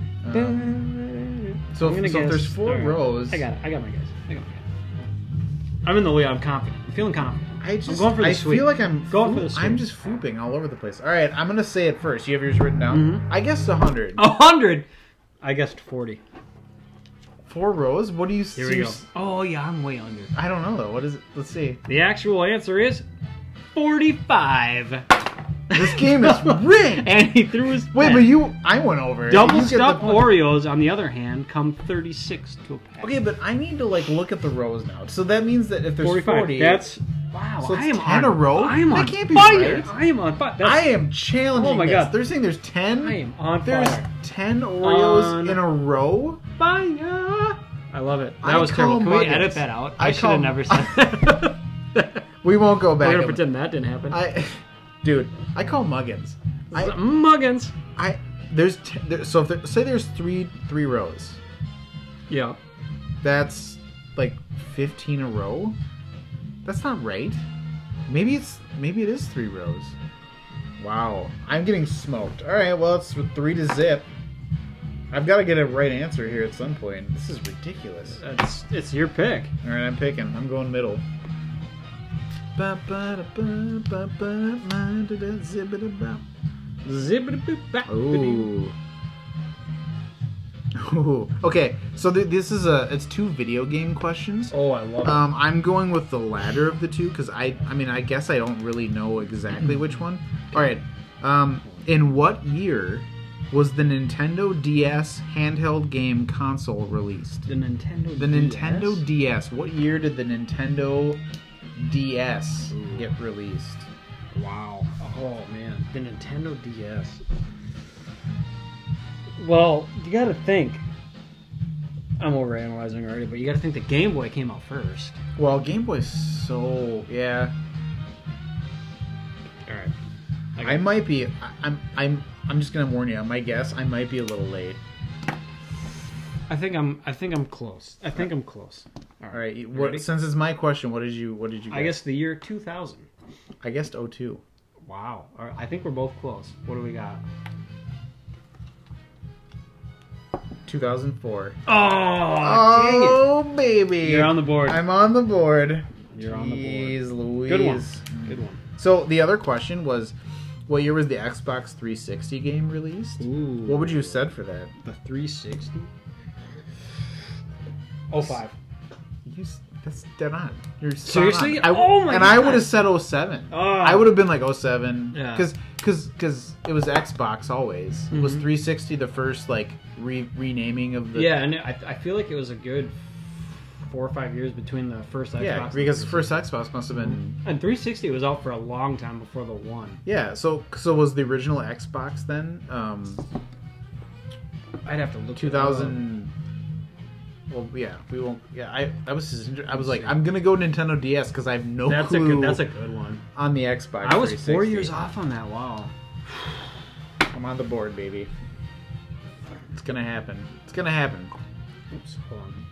D: So
C: I'm gonna
D: if
C: guess-
D: there's 4
C: Alright.
D: rows,
C: I got my guys. I'm in the lead. I'm confident. I'm feeling confident.
D: I just
C: going for the
D: I
C: sweep.
D: feel like I'm
C: Going for the sweep.
D: I'm just fooping all over the place. All right, I'm gonna say it first. You have yours written down. I guessed 100.
C: 100. I guessed 40.
D: 4 rows. What do you?
C: Here we go. Oh yeah, I'm way under.
D: I don't know though. What is it? Let's see.
C: The actual answer is 45.
D: This game is rigged.
C: And he threw his
D: Wait,
C: pen.
D: but I went over it.
C: Double
D: You get the
C: stuffed
D: point.
C: Oreos, on the other hand, come 36 to a pack.
D: Okay, but I need to look at the rows now. So that means that if there's
C: 45.
D: 40,
C: That's wow.
D: So it's
C: I am
D: 10
C: on
D: a row?
C: I am
D: That
C: on
D: can't be
C: fire.
D: right.
C: I am on fire.
D: I am challenging.
C: Oh my
D: this.
C: God.
D: They're saying there's 10.
C: I am on
D: There's
C: fire.
D: 10 Oreos
C: On
D: in a row.
C: Fire. I love it. That
D: I
C: was
D: call
C: terrible. Can we
D: muggins.
C: edit that out?
D: I
C: I should
D: call-
C: have never said that.
D: We won't go
C: We're
D: back.
C: gonna
D: and-
C: pretend that didn't happen.
D: Dude, I call muggins.
C: Muggins.
D: So if say there's three rows.
C: Yeah.
D: That's like 15 a row. That's not right. Maybe it is 3 rows. Wow, I'm getting smoked. All right, well it's 3 to zip. I've got to get a right answer here at some point. This is ridiculous.
C: It's your pick.
D: All right, I'm picking. I'm going middle. Ooh. Ooh. Okay, so this is it's 2 video game questions.
C: Oh, I love it.
D: I'm going with the latter of the 2 because I guess I don't really know exactly which one. All right. In what year was the Nintendo DS handheld game console released?
C: The Nintendo
D: The
C: DS?
D: Nintendo DS. What year did the Nintendo DS get released?
C: Wow. Oh, man. The Nintendo DS. Well, you gotta think. I'm overanalyzing already, but you gotta think the Game Boy came out first.
D: Well, Game Boy's so yeah.
C: Alright.
D: I might be. I'm just gonna warn you. My guess. I might be a little late.
C: I think I'm close. I'm close.
D: All right.
C: ready?
D: Since it's my question, what did you guess?
C: I guess the year 2000.
D: I guessed 02.
C: Wow. All right, I think we're both close. What do we got?
D: 2004.
C: Oh, dang it.
D: Oh, baby.
C: You're on the board.
D: I'm on the board.
C: You're on the board.
D: Jeez Louise.
C: Good one. Good one.
D: So the other question was, what year was the Xbox 360 game released?
C: Ooh.
D: What would you have said for that?
C: The 360? 05.
D: That's dead on. You're spot
C: Seriously?
D: on.
C: Oh my
D: And I
C: God.
D: would have said 07.
C: Oh.
D: I would have been like 07.
C: Yeah.
D: Because it was Xbox always. Was 360 the first like renaming of the?
C: Yeah, and I feel like it was a good 4 or 5 years between the first Xbox.
A: Yeah,
C: and
A: because the
C: 360.
A: first Xbox must have been.
C: And 360 was out for a long time before the One.
A: Yeah, so was the original Xbox then?
C: I'd have to look.
A: 2000. Well, yeah, we won't. Yeah, I was like, I'm gonna go Nintendo DS because I have no clue.
C: That's a good one.
A: On the Xbox.
C: I was 4
A: 360.
C: years off on that. Wow.
A: I'm on the board, baby. It's gonna happen. It's gonna happen.
C: Oops, hold on.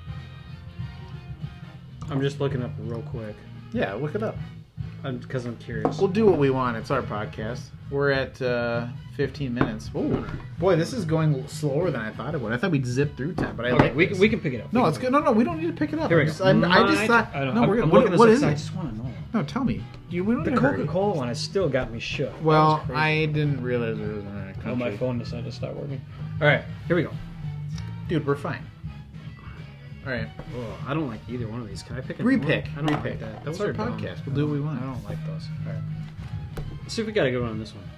C: I'm just looking up real quick
A: Yeah, look it up.
C: because I'm curious.
A: We'll do what we want. It's our podcast. We're at 15 minutes. Oh, boy, this is going slower than I thought it would. I thought we'd zip through 10, but I
C: Okay,
A: like
C: we
A: this.
C: can pick it up.
A: No, it's good. No, we don't need to pick it up.
C: Here we
A: I
C: go.
A: just thought.
C: I don't
A: No,
C: know.
A: we're
C: I'm
A: good.
C: looking
A: What
C: this
A: is
C: up, I
A: it?
C: just want to know.
A: No, tell me. We don't
C: The
A: need to hurry.
C: Coca-Cola one has still got me shook. That
A: Well,
C: was crazy.
A: I didn't realize it was in our
C: Oh, my
A: country.
C: phone decided to stop working. All right, here we go.
A: Dude, we're fine. All right.
C: Oh, I don't like either one of these. Can I pick a
A: Repick.
C: I don't
A: Repick.
C: like that.
A: That's
C: Those
A: our
C: are dumb.
A: podcast. We'll do what we want.
C: I don't like those. All right. Let's see if we got a good one on this one.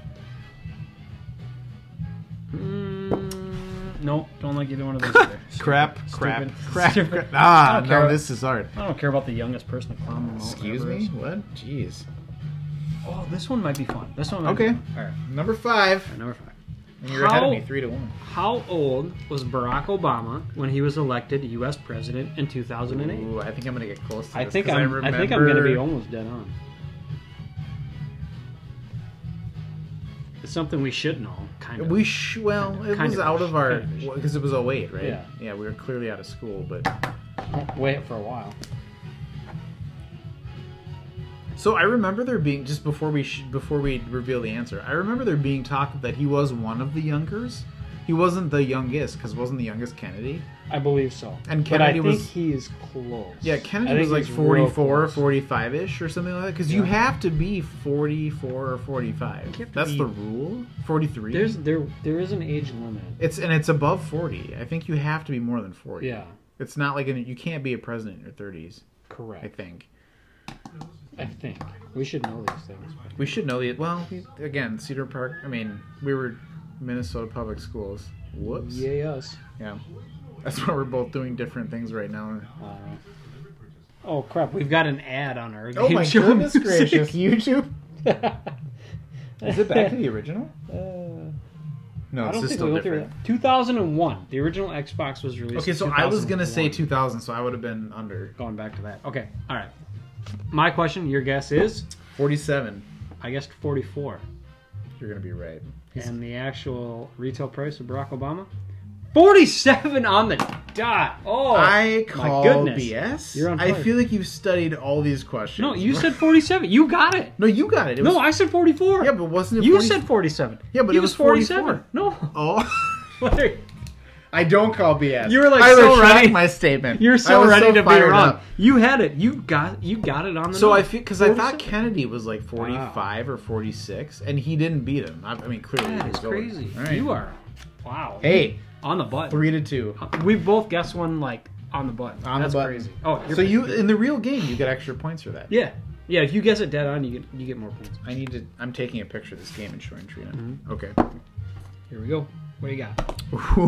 C: Nope, don't like either one of those either.
A: Crap.
C: Stupid.
A: Crap.
C: I
A: Ah,
C: don't care.
A: no, this is hard.
C: I don't care about the youngest person to climb them.
A: Excuse me? What? Jeez.
C: Oh, this one might be fun. This one might
A: Okay.
C: be fun. All right.
A: Number 5.
C: All right, number 5.
A: And you're ahead of me 3-1.
C: How old was Barack Obama when he was elected U.S. president in 2008?
A: Ooh, I think I'm gonna get close to
C: I
A: this.
C: think
A: 'cause
C: I'm going to be almost dead on. It's something we should know, kind of.
A: Well, it
C: Kind
A: was
C: of
A: out of our
C: kind of.
A: because it was 08, right?
C: Yeah.
A: Yeah, we were clearly out of school, but
C: Wait for a while.
A: so I remember there being just before we reveal the answer. I remember there being talk that he was one of the youngers. He wasn't the youngest because wasn't the youngest Kennedy?
C: I believe so.
A: And
C: but I
A: Kennedy
C: think
A: was-
C: he is close.
A: Yeah,
C: I
A: Kennedy
C: think
A: was like
C: he's real
A: 44,
C: close.
A: 45-ish or something like that. Because you have to be 44 or 45.
C: have to
A: That's
C: be-
A: the rule. 43.
C: There is an age limit.
A: It's above 40. I think you have to be more than 40.
C: Yeah,
A: It's not like you can't be a president in your 30s.
C: correct.
A: I think.
C: I think we should know these things.
A: We should know the well. Again, Cedar Park. I mean, we were Minnesota Public Schools. Whoops.
C: Yes.
A: Yeah. That's why we're both doing different things right now.
C: Oh crap! We've got an ad on our.
A: Oh
C: game
A: my
C: show
A: goodness
C: music.
A: gracious! YouTube. Is it back to the original? No,
C: I
A: it's
C: don't
A: just
C: think
A: still
C: we went through
A: different.
C: that. 2001. The original Xbox was released.
A: Okay, so I was gonna say
C: 2001.
A: 2000, so I would have been under
C: Going back to that. Okay. All right. My question. Your guess is?
A: 47.
C: I guessed 44.
A: You're gonna be right.
C: And the actual retail price of Barack Obama? 47 on the dot. Oh,
A: I
C: my
A: call
C: goodness.
A: BS.
C: You're on
A: I
C: point.
A: feel like you've studied all these questions.
C: No, you said 47. You got it.
A: No, you got it. It
C: No,
A: was-
C: I said 44.
A: Yeah, but wasn't it?
C: You
A: 40
C: said 47.
A: Yeah, but
C: he
A: it was
C: 47.
A: 44.
C: No.
A: Oh. I don't call BS.
C: You were like
A: I
C: so
A: retract
C: ready.
A: my statement.
C: You're
A: I
C: so
A: was
C: ready to be
A: fired
C: wrong.
A: up.
C: You had it. You got it on the
A: So
C: nose.
A: I feel because I thought
C: 47.
A: Kennedy was like 45 or 46, and he didn't beat him. I mean, clearly
C: That
A: he was
C: is
A: over.
C: crazy.
A: All right.
C: You are. Wow.
A: Hey,
C: On the button.
A: 3-2
C: We both guessed one like on the button.
A: on
C: That's
A: the button.
C: crazy. Oh, you're
A: so you in the real game you get extra points for that.
C: Yeah. Yeah, if you guess it dead on, you get more points.
A: I need to. I'm taking a picture of this game and showing Trina.
C: Mm-hmm.
A: Okay.
C: Here we go. What do you got?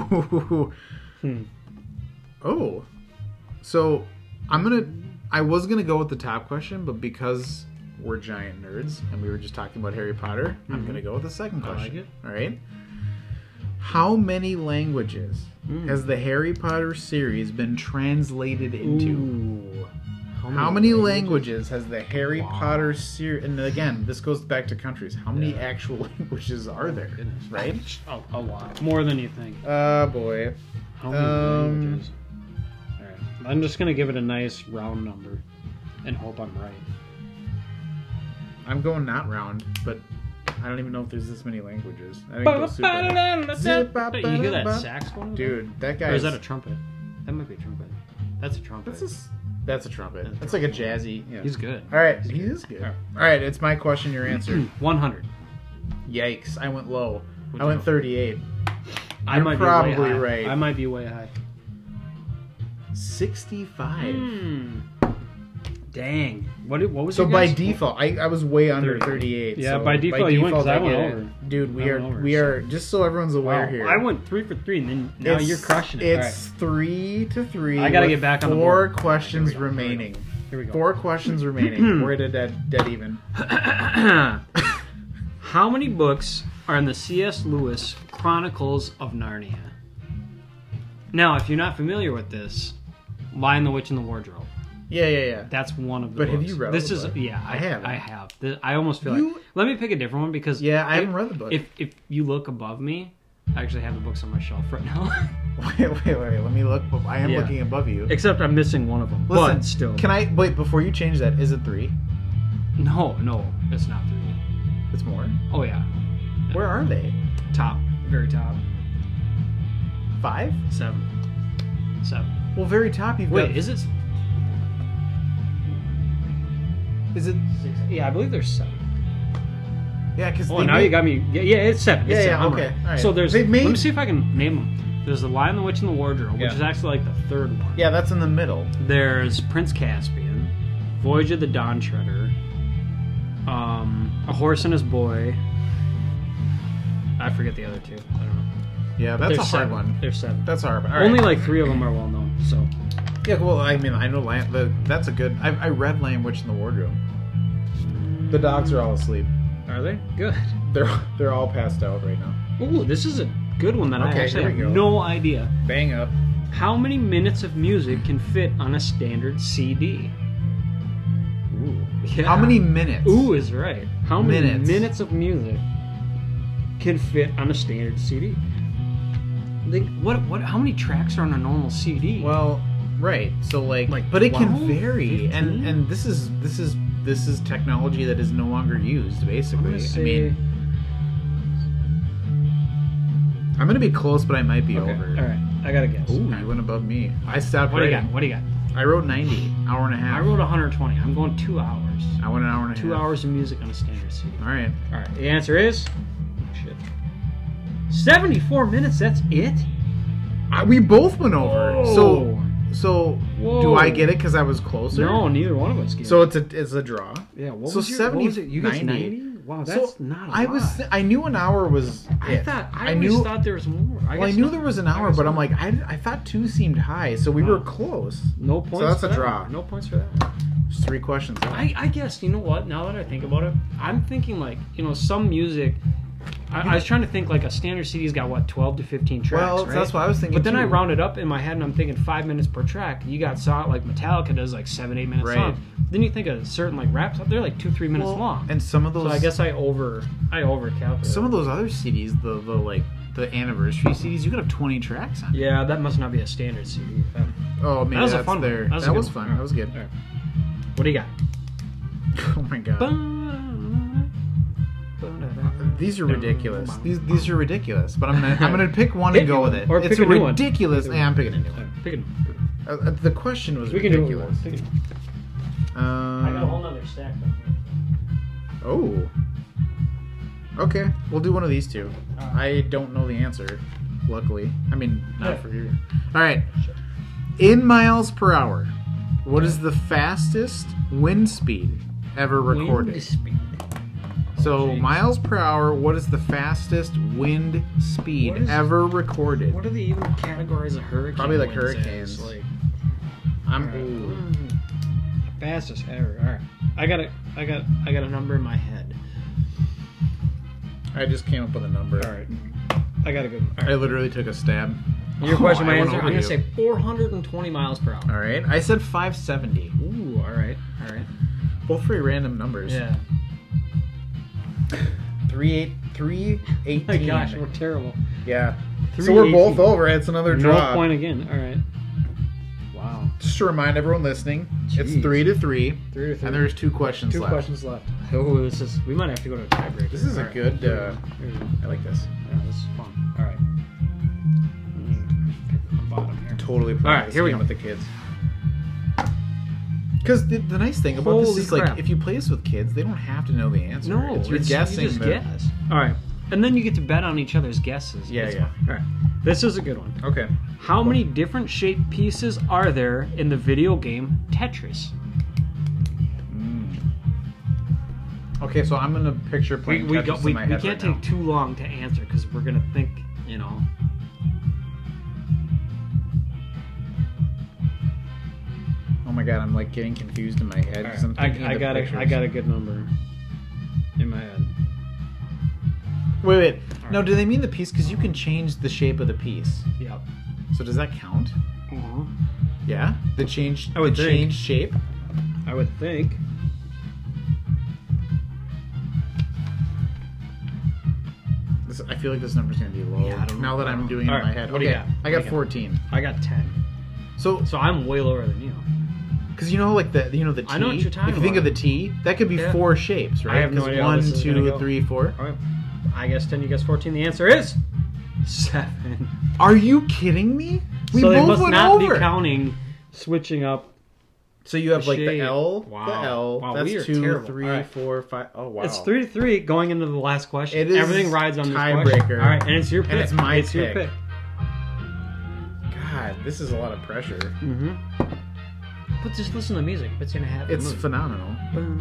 A: Oh, so I was gonna go with the top question, but because we're giant nerds and we were just talking about Harry Potter, I'm gonna go with the second
C: I like
A: question.
C: it.
A: All right. How many languages has the Harry Potter series been translated into?
C: Ooh.
A: How many languages has the Harry Potter series? And again, this goes back to countries. How many actual languages are there?
C: Goodness.
A: Right?
C: A lot. More than you think.
A: Boy.
C: How many languages? All right. I'm just gonna give it a nice round number, and hope I'm right.
A: I'm going not round, but I don't even know if there's this many languages. I think go super.
C: You hear that saxophone?
A: Dude, that guy.
C: Or is that a trumpet? That might be a trumpet. That's a trumpet.
A: That's a trumpet. That's like a jazzy. Yeah.
C: He's good.
A: All right, he is good. All right, it's my question. Your answer.
C: 100.
A: Yikes! I went low.
C: What'd
A: I
C: you
A: went
C: go?
A: 38.
C: I
A: You're
C: might
A: probably
C: be way high.
A: right.
C: I might be way high.
A: 65.
C: Dang. What was
D: So
C: your
D: by
C: guess?
D: default, I was way under
C: 30.
D: 38.
C: Yeah,
D: so
C: by default you went 'cause I went
D: get it.
C: over.
D: Dude, we
C: I
D: are
C: went over,
D: we
C: so-
D: are just so everyone's aware
C: Wow,
D: here.
C: I went 3 for 3, and then now you're crushing it.
D: It's 3-3.
C: I gotta
D: with
C: get back on the
D: 4
C: board.
D: questions
C: Here we go,
D: remaining.
C: Here we go.
D: 4 questions remaining. We're at a dead even.
C: How many books are in the C.S. Lewis Chronicles of Narnia? Now, if you're not familiar with this, Lion, the Witch, and the Wardrobe.
D: Yeah.
C: That's one of the
D: But
C: books.
D: have you read
C: this
D: the
C: is
D: book?
C: Yeah,
D: I haven't.
C: I have. I almost feel
D: You-
C: like let me pick a different one because
D: Yeah, I haven't read the book.
C: If you look above me, I actually have the books on my shelf right now.
D: Wait. Let me look. I am
C: Yeah.
D: looking above you.
C: Except I'm missing one of them.
D: Listen,
C: but still,
D: Can I wait before you change that? Is it 3?
C: No, it's not 3.
D: It's more.
C: Oh yeah,
D: Where are they?
C: top, very top,
D: 5?
C: 7.
D: Well, very top. You've
C: Wait,
D: got.
C: is it?
D: Is it?
C: 6? Yeah, I believe there's 7.
D: Yeah, because.
C: Oh, now you got me. Yeah, it's 7. It's
D: Yeah,
C: 7. I'm
D: okay,
C: right.
D: all right.
C: So there's.
D: They've made-
C: Let me see if I can name them. There's the Lion, the Witch, and the Wardrobe, which
D: Yeah.
C: is actually like the 3rd one.
D: Yeah, that's in the middle.
C: There's Prince Caspian, Voyage of the Dawn Treader, A Horse and His Boy. I forget the other 2. I don't know.
D: Yeah, that's a
C: There's
D: hard
C: 7.
D: one.
C: There's 7.
D: That's hard. All right.
C: Only like 3 of them are well known. So
D: Yeah, well, I mean, I know that's a good. I read Lion, Witch, in the Wardrobe. The dogs are all asleep.
C: are they good?
D: They're all passed out right now.
C: Ooh, this is a good one that I
D: Okay,
C: actually
D: here we
C: have
D: go.
C: no idea.
D: Bang up.
C: How many minutes of music can fit on a standard CD?
D: Ooh.
C: Yeah.
D: How many minutes?
C: Ooh is right. How many
D: Minutes.
C: minutes of music can fit on a standard CD? Like what? How many tracks are on a normal CD?
D: Well, right. So like
C: Like
D: but it
C: 12,
D: can vary,
C: 15?
D: and this is technology that is no longer used.
C: I'm
D: Basically,
C: gonna say,
D: I mean, I'm gonna be close, but I might be
C: okay.
D: over.
C: All right, I gotta guess.
D: Ooh, you went above me. I stopped
C: What do you
D: writing.
C: got? What do you got?
D: I wrote 90, hour and a half.
C: I wrote 120. I'm going 2 hours.
D: I went an hour and a
C: 2
D: half.
C: hours of music on a standard CD.
D: All right.
C: All right. The answer is shit. 74 minutes. That's it.
D: We both went over.
C: Whoa.
D: So
C: Whoa.
D: do I get it because I was closer?
C: No, neither one of us get
D: So
C: it.
D: it's a draw.
C: Yeah. What
D: so
C: was your,
D: 70,
C: what was it? You guys
D: 90?
C: 90? Wow, that's
D: So
C: not a
D: I
C: lot.
D: was I knew an hour was.
C: I
D: it.
C: thought I always
D: knew.
C: thought there was more.
D: Well, I
C: guess
D: knew
C: not.
D: there was an
C: I
D: hour,
C: guess
D: but I'm
C: not.
D: like I thought 2 seemed high, so we
C: Wow.
D: were close.
C: No points.
D: So that's
C: for
D: a
C: that.
D: draw.
C: No points for that.
D: Just 3 questions.
C: I guess, you know what, now that I think about it, I'm thinking like, some music, I was trying to think like a standard CD's got what, 12 to 15 tracks,
D: Well,
C: right?
D: that's what I was thinking
C: But then I
D: too.
C: rounded up in my head and I'm thinking 5 minutes per track. You got like Metallica does like 7-8 minute
D: Right.
C: songs. Then you think of certain like rap songs, they're like 2-3 minutes
D: Well,
C: long.
D: and some of those.
C: So I guess I over calculated.
D: some of those other CDs, the anniversary CDs, you could have 20 tracks on.
C: Yeah, that must not be a standard CD.
D: Oh, maybe
C: That was a
D: that's
C: fun one.
D: there.
C: That was a
D: That
C: good
D: was
C: one.
D: fun. That was good.
C: All right. What do you got?
D: Oh my god. These are ridiculous. These are ridiculous. But I'm gonna pick one and
C: Pick
D: go
C: one.
D: with it.
C: Or
D: It's
C: pick a new one.
D: ridiculous.
C: Pick a new
D: Yeah, I'm
C: one.
D: picking a new one.
C: Pick it.
D: The question was
C: We can do it.
D: ridiculous.
C: Pick it. I got a whole nother stack though.
D: Oh. Okay, we'll do one of these two. I don't know the answer, luckily. I mean, not for you. All right. In miles per hour, what is the fastest wind speed ever recorded?
C: Wind speed.
D: So,
C: geez.
D: miles per hour, what is the fastest wind speed
C: What is-
D: ever recorded?
C: What are the even categories of hurricanes?
D: Probably like hurricanes.
C: Like,
D: I'm
C: fastest ever. All right, I got a number in my head.
D: I just came up with a number.
C: All right, I got a good one. All
D: I
C: right.
D: literally took a stab.
C: Your question, my
D: I went
C: answer.
D: over
C: I'm gonna
D: you.
C: say 420 miles per hour.
D: All right. I said 570.
C: Ooh, all right.
D: Both pretty random numbers.
C: Yeah.
D: 318.
C: My gosh, we're terrible.
D: Yeah. So we're
C: 318.
D: both over. It's another draw.
C: No point again. All right. Wow.
D: Just to remind everyone listening, it's
C: Jeez.
D: 3-3.
C: 3 to 3.
D: And there's 2 questions
C: Two
D: left.
C: questions left. Oh, we might have to go to a tiebreaker.
D: This is a
C: All right.
D: good.
C: Here we go.
D: I like this.
C: Yeah, this is fun. All right. Pick the bottom here.
D: Totally.
C: All right, here we
D: game
C: go.
D: with the kids. Because the nice thing about this
C: Holy
D: is
C: crap.
D: like if you play this with kids, they don't have to know the answer.
C: No,
D: you're guessing.
C: You just
D: the-
C: guess. All right, and then you get to bet on each other's guesses.
D: Yeah,
C: That's
D: yeah.
C: fun. All right, this is a good one.
D: Okay.
C: How many different shaped pieces are there in the video game Tetris?
A: Okay, so I'm gonna picture playing
C: We
A: Tetris in my head
C: can't
A: right
C: take too long to answer because we're gonna think, you know.
A: Oh my god, I'm like getting confused in my head. 'Cause I'm thinking
C: I
A: of the
C: got
A: pictures.
C: a good number in my head.
A: Wait. No, do they mean the piece? Because you can change the shape of the piece.
C: Yep.
A: So does that count? Yeah. The change.
C: I would
A: the
C: think.
A: change shape.
C: I would think.
A: I feel like this number's gonna be low.
C: Yeah, I don't know.
A: Now that I'm doing it
C: All
A: in my
C: right,
A: head.
C: what do you
A: Okay,
C: got?
A: I
C: What
A: got
C: do you got?
A: 14.
C: I got 10.
A: So
C: So I'm way lower than you.
A: because you know, like the T.
C: I know what you're talking
A: If you think
C: about.
A: of the T, that could be
C: Yeah.
A: 4 shapes, right?
C: I have no
A: 'Cause
C: idea how
A: 1,
C: this is gonna
A: 2,
C: go.
A: 3, 4.
C: All right. I guess 10. You guess 14. The answer is 7.
A: Are you kidding me? We
C: so they
A: both
C: must
A: went
C: not
A: over.
C: be counting switching up.
A: So you have
C: the
A: like the
C: shape.
A: L,
C: Wow.
A: the L.
C: Wow,
A: That's
C: we are
A: 2,
C: terrible.
A: 3,
C: All right.
A: 4, 5. Oh wow.
C: It's 3-3 going into the last question.
A: It is
C: Everything rides on this
A: tiebreaker.
C: question. All right, and it's your pick.
A: And it's my
C: It's your
A: pick.
C: pick.
A: God, this is a lot of pressure.
C: Mm-hmm. But just listen to the music. It's gonna happen.
A: It's phenomenal.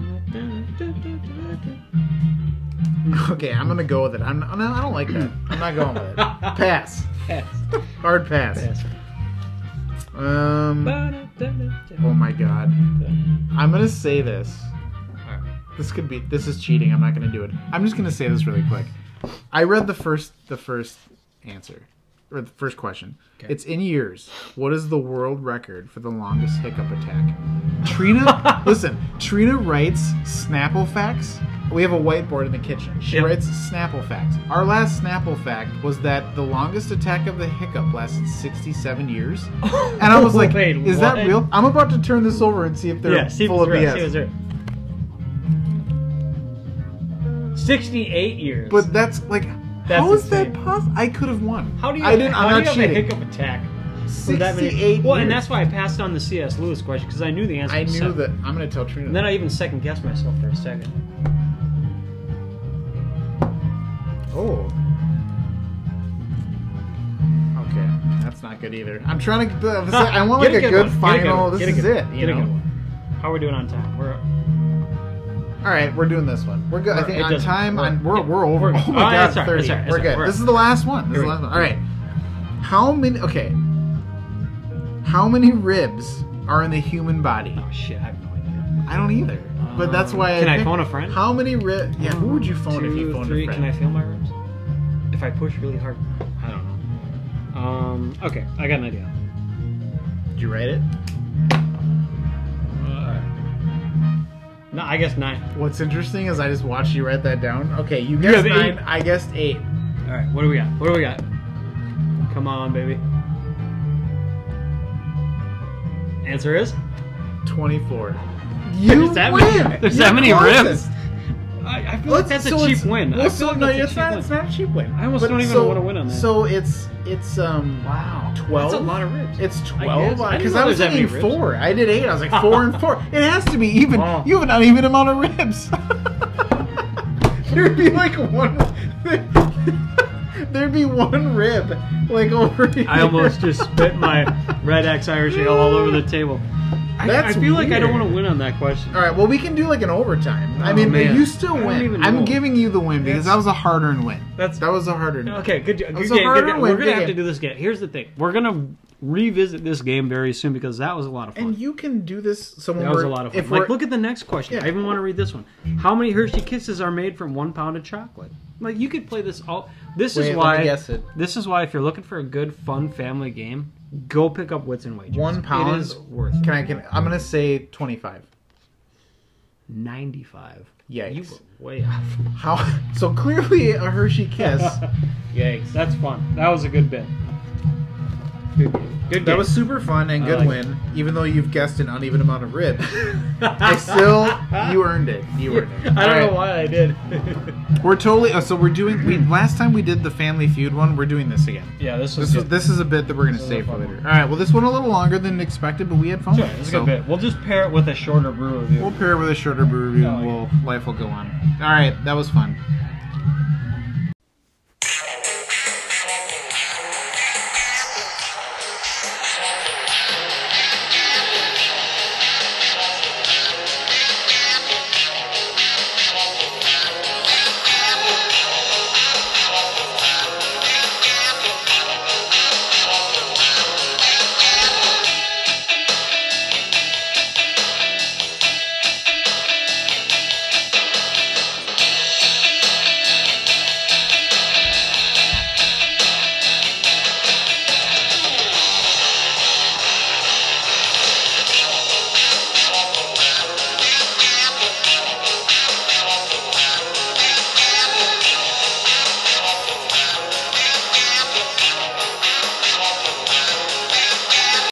A: Okay, I'm gonna go with it. I don't like that. I'm not going with it. Pass.
C: Pass.
A: Hard pass.
C: Pass.
A: Oh my god. I'm gonna say this.
C: Alright.
A: This is cheating. I'm not gonna do it. I'm just gonna say this really quick. I read the first answer. Or the first question.
C: Okay.
A: It's in years. What is the world record for the longest hiccup attack? Trina, listen. Trina writes Snapple facts. We have a whiteboard in the kitchen. She
C: Yep.
A: writes Snapple facts. Our last Snapple fact was that the longest attack of the hiccup lasted 67 years. And I was like,
C: Wait,
A: is
C: what?
A: that real? I'm about to turn this over and see if they're
C: Yeah, see if
A: full
C: it's
A: of
C: real.
A: BS.
C: See if it's real. 68 years.
A: But that's like,
C: That's
A: how is that
C: insane.
A: possible? I could have won.
C: How do you?
A: I didn't.
C: How
A: I'm
C: do
A: not
C: you have
A: cheating.
C: a hiccup attack? for that many-
A: 68
C: Well, and
A: years.
C: that's why I passed on the C.S. Lewis question because I knew the answer.
A: I
C: was
A: knew
C: seven.
A: that. I'm going to tell Trina.
C: And then I even second guessed myself for a second.
A: Oh. Okay, that's not good either. I'm trying to. I want like
C: Get
A: a
C: good
A: good
C: one. Get a good
A: final.
C: one.
A: This
C: Get a
A: is
C: good
A: it.
C: one.
A: You
C: Get a good
A: know.
C: one. How are we doing on time? We're
A: All right, we're doing this one. We're good. I
C: It
A: think on
C: doesn't-
A: time.
C: we're-
A: We're over.
C: we're-
A: Oh my
C: oh,
A: god,
C: that's all right,
A: 30.
C: that's all right,
A: We're
C: that's
A: good.
C: all right.
A: This is the last one. This is
C: Here
A: the
C: we
A: last
C: go.
A: one. All right. How many? Okay. How many ribs are in the human body?
C: oh shit, I have no idea.
A: I don't either. But that's why.
C: Can I
A: picked-
C: phone a friend?
A: How many ribs? Yeah. Who would you phone if you
C: 2,
A: phoned
C: 3.
A: a friend?
C: Can I feel my ribs? If I push really hard, I don't know. Okay, I got an idea.
A: Did you write it?
C: No, I guess 9.
A: What's interesting is I just watched you write that down. Okay, you guessed
C: have
A: 9.
C: 8.
A: I guessed 8.
C: All right, what do we got? What do we got? Come on, baby. Answer is?
A: 24. You
C: Is that
A: win.
C: many- there's
A: You're
C: that many
A: closest.
C: ribs? I feel like that's a
A: So
C: cheap
A: it's-
C: win.
A: Well,
C: I
A: so,
C: feel like
A: no,
C: that's a
A: it's
C: cheap
A: not.
C: win.
A: It's not a cheap win.
C: I almost
A: But
C: don't even
A: so-
C: want to win on that.
A: So it's
C: Wow.
A: 12.
C: That's a lot of ribs.
A: It's
C: I
A: 12
C: guess. I didn't
A: because
C: know
A: I was
C: there's that many
A: thinking
C: ribs.
A: 4. I did 8. I was like 4 and 4. It has to be even.
C: Oh.
A: You have an uneven amount of ribs. There'd be like one. There'd be one rib like over here.
C: I almost just spit my Red X Irish Ale all over the table. I
A: That's
C: feel like I don't
A: weird.
C: want to win on that question.
A: All right, well, we can do like an overtime. I
C: Oh,
A: mean,
C: man.
A: you still
C: I don't
A: win.
C: even
A: I'm
C: know.
A: giving you the win because that was a hard-earned win.
C: That's-
A: that was a hard-earned win.
C: Okay, good game.
A: was
C: Good
A: a harder
C: game.
A: win,
C: We're gonna
A: good
C: have to
A: game.
C: do this again. Here's the thing: we're gonna revisit this game very soon because that was a lot of fun.
A: And you can do this. So when
C: That was
A: we're-
C: a lot of fun.
A: If
C: Like,
A: we're,
C: look at the next question.
A: Yeah.
C: I even want to read this one. How many Hershey Kisses are made from 1 pound of chocolate? Like, you could play this all. This
A: Wait,
C: is
A: let
C: why.
A: me guess it.
C: This is why, if you're looking for a good, fun family game, go pick up Wits and Wagers.
A: 1 pound.
C: It is worth it.
A: I'm gonna say 25.
C: 95.
A: Yikes.
C: You were way off.
A: How? So clearly a Hershey Kiss.
C: Yikes. That's fun. That was a good bit. Good game. Good game.
A: That was super fun and good
C: like
A: win. Even though you've guessed an uneven amount of ribs, I still you earned it. You earned it.
C: I don't know why I did.
A: We're totally. So we're doing. Last time we did the Family Feud one. We're doing this again.
C: Yeah, this was
A: This is a bit that we're gonna
C: This is
A: save
C: a
A: for
C: fun
A: later.
C: one.
A: All right. Well, this went a little longer than expected, but we had fun.
C: Sure,
A: with it,
C: it's a
A: so
C: good bit. We'll just pair it with a shorter brew review.
A: We'll pair it with a shorter brew review,
C: Oh,
A: and
C: yeah.
A: life will go on. All right, that was fun.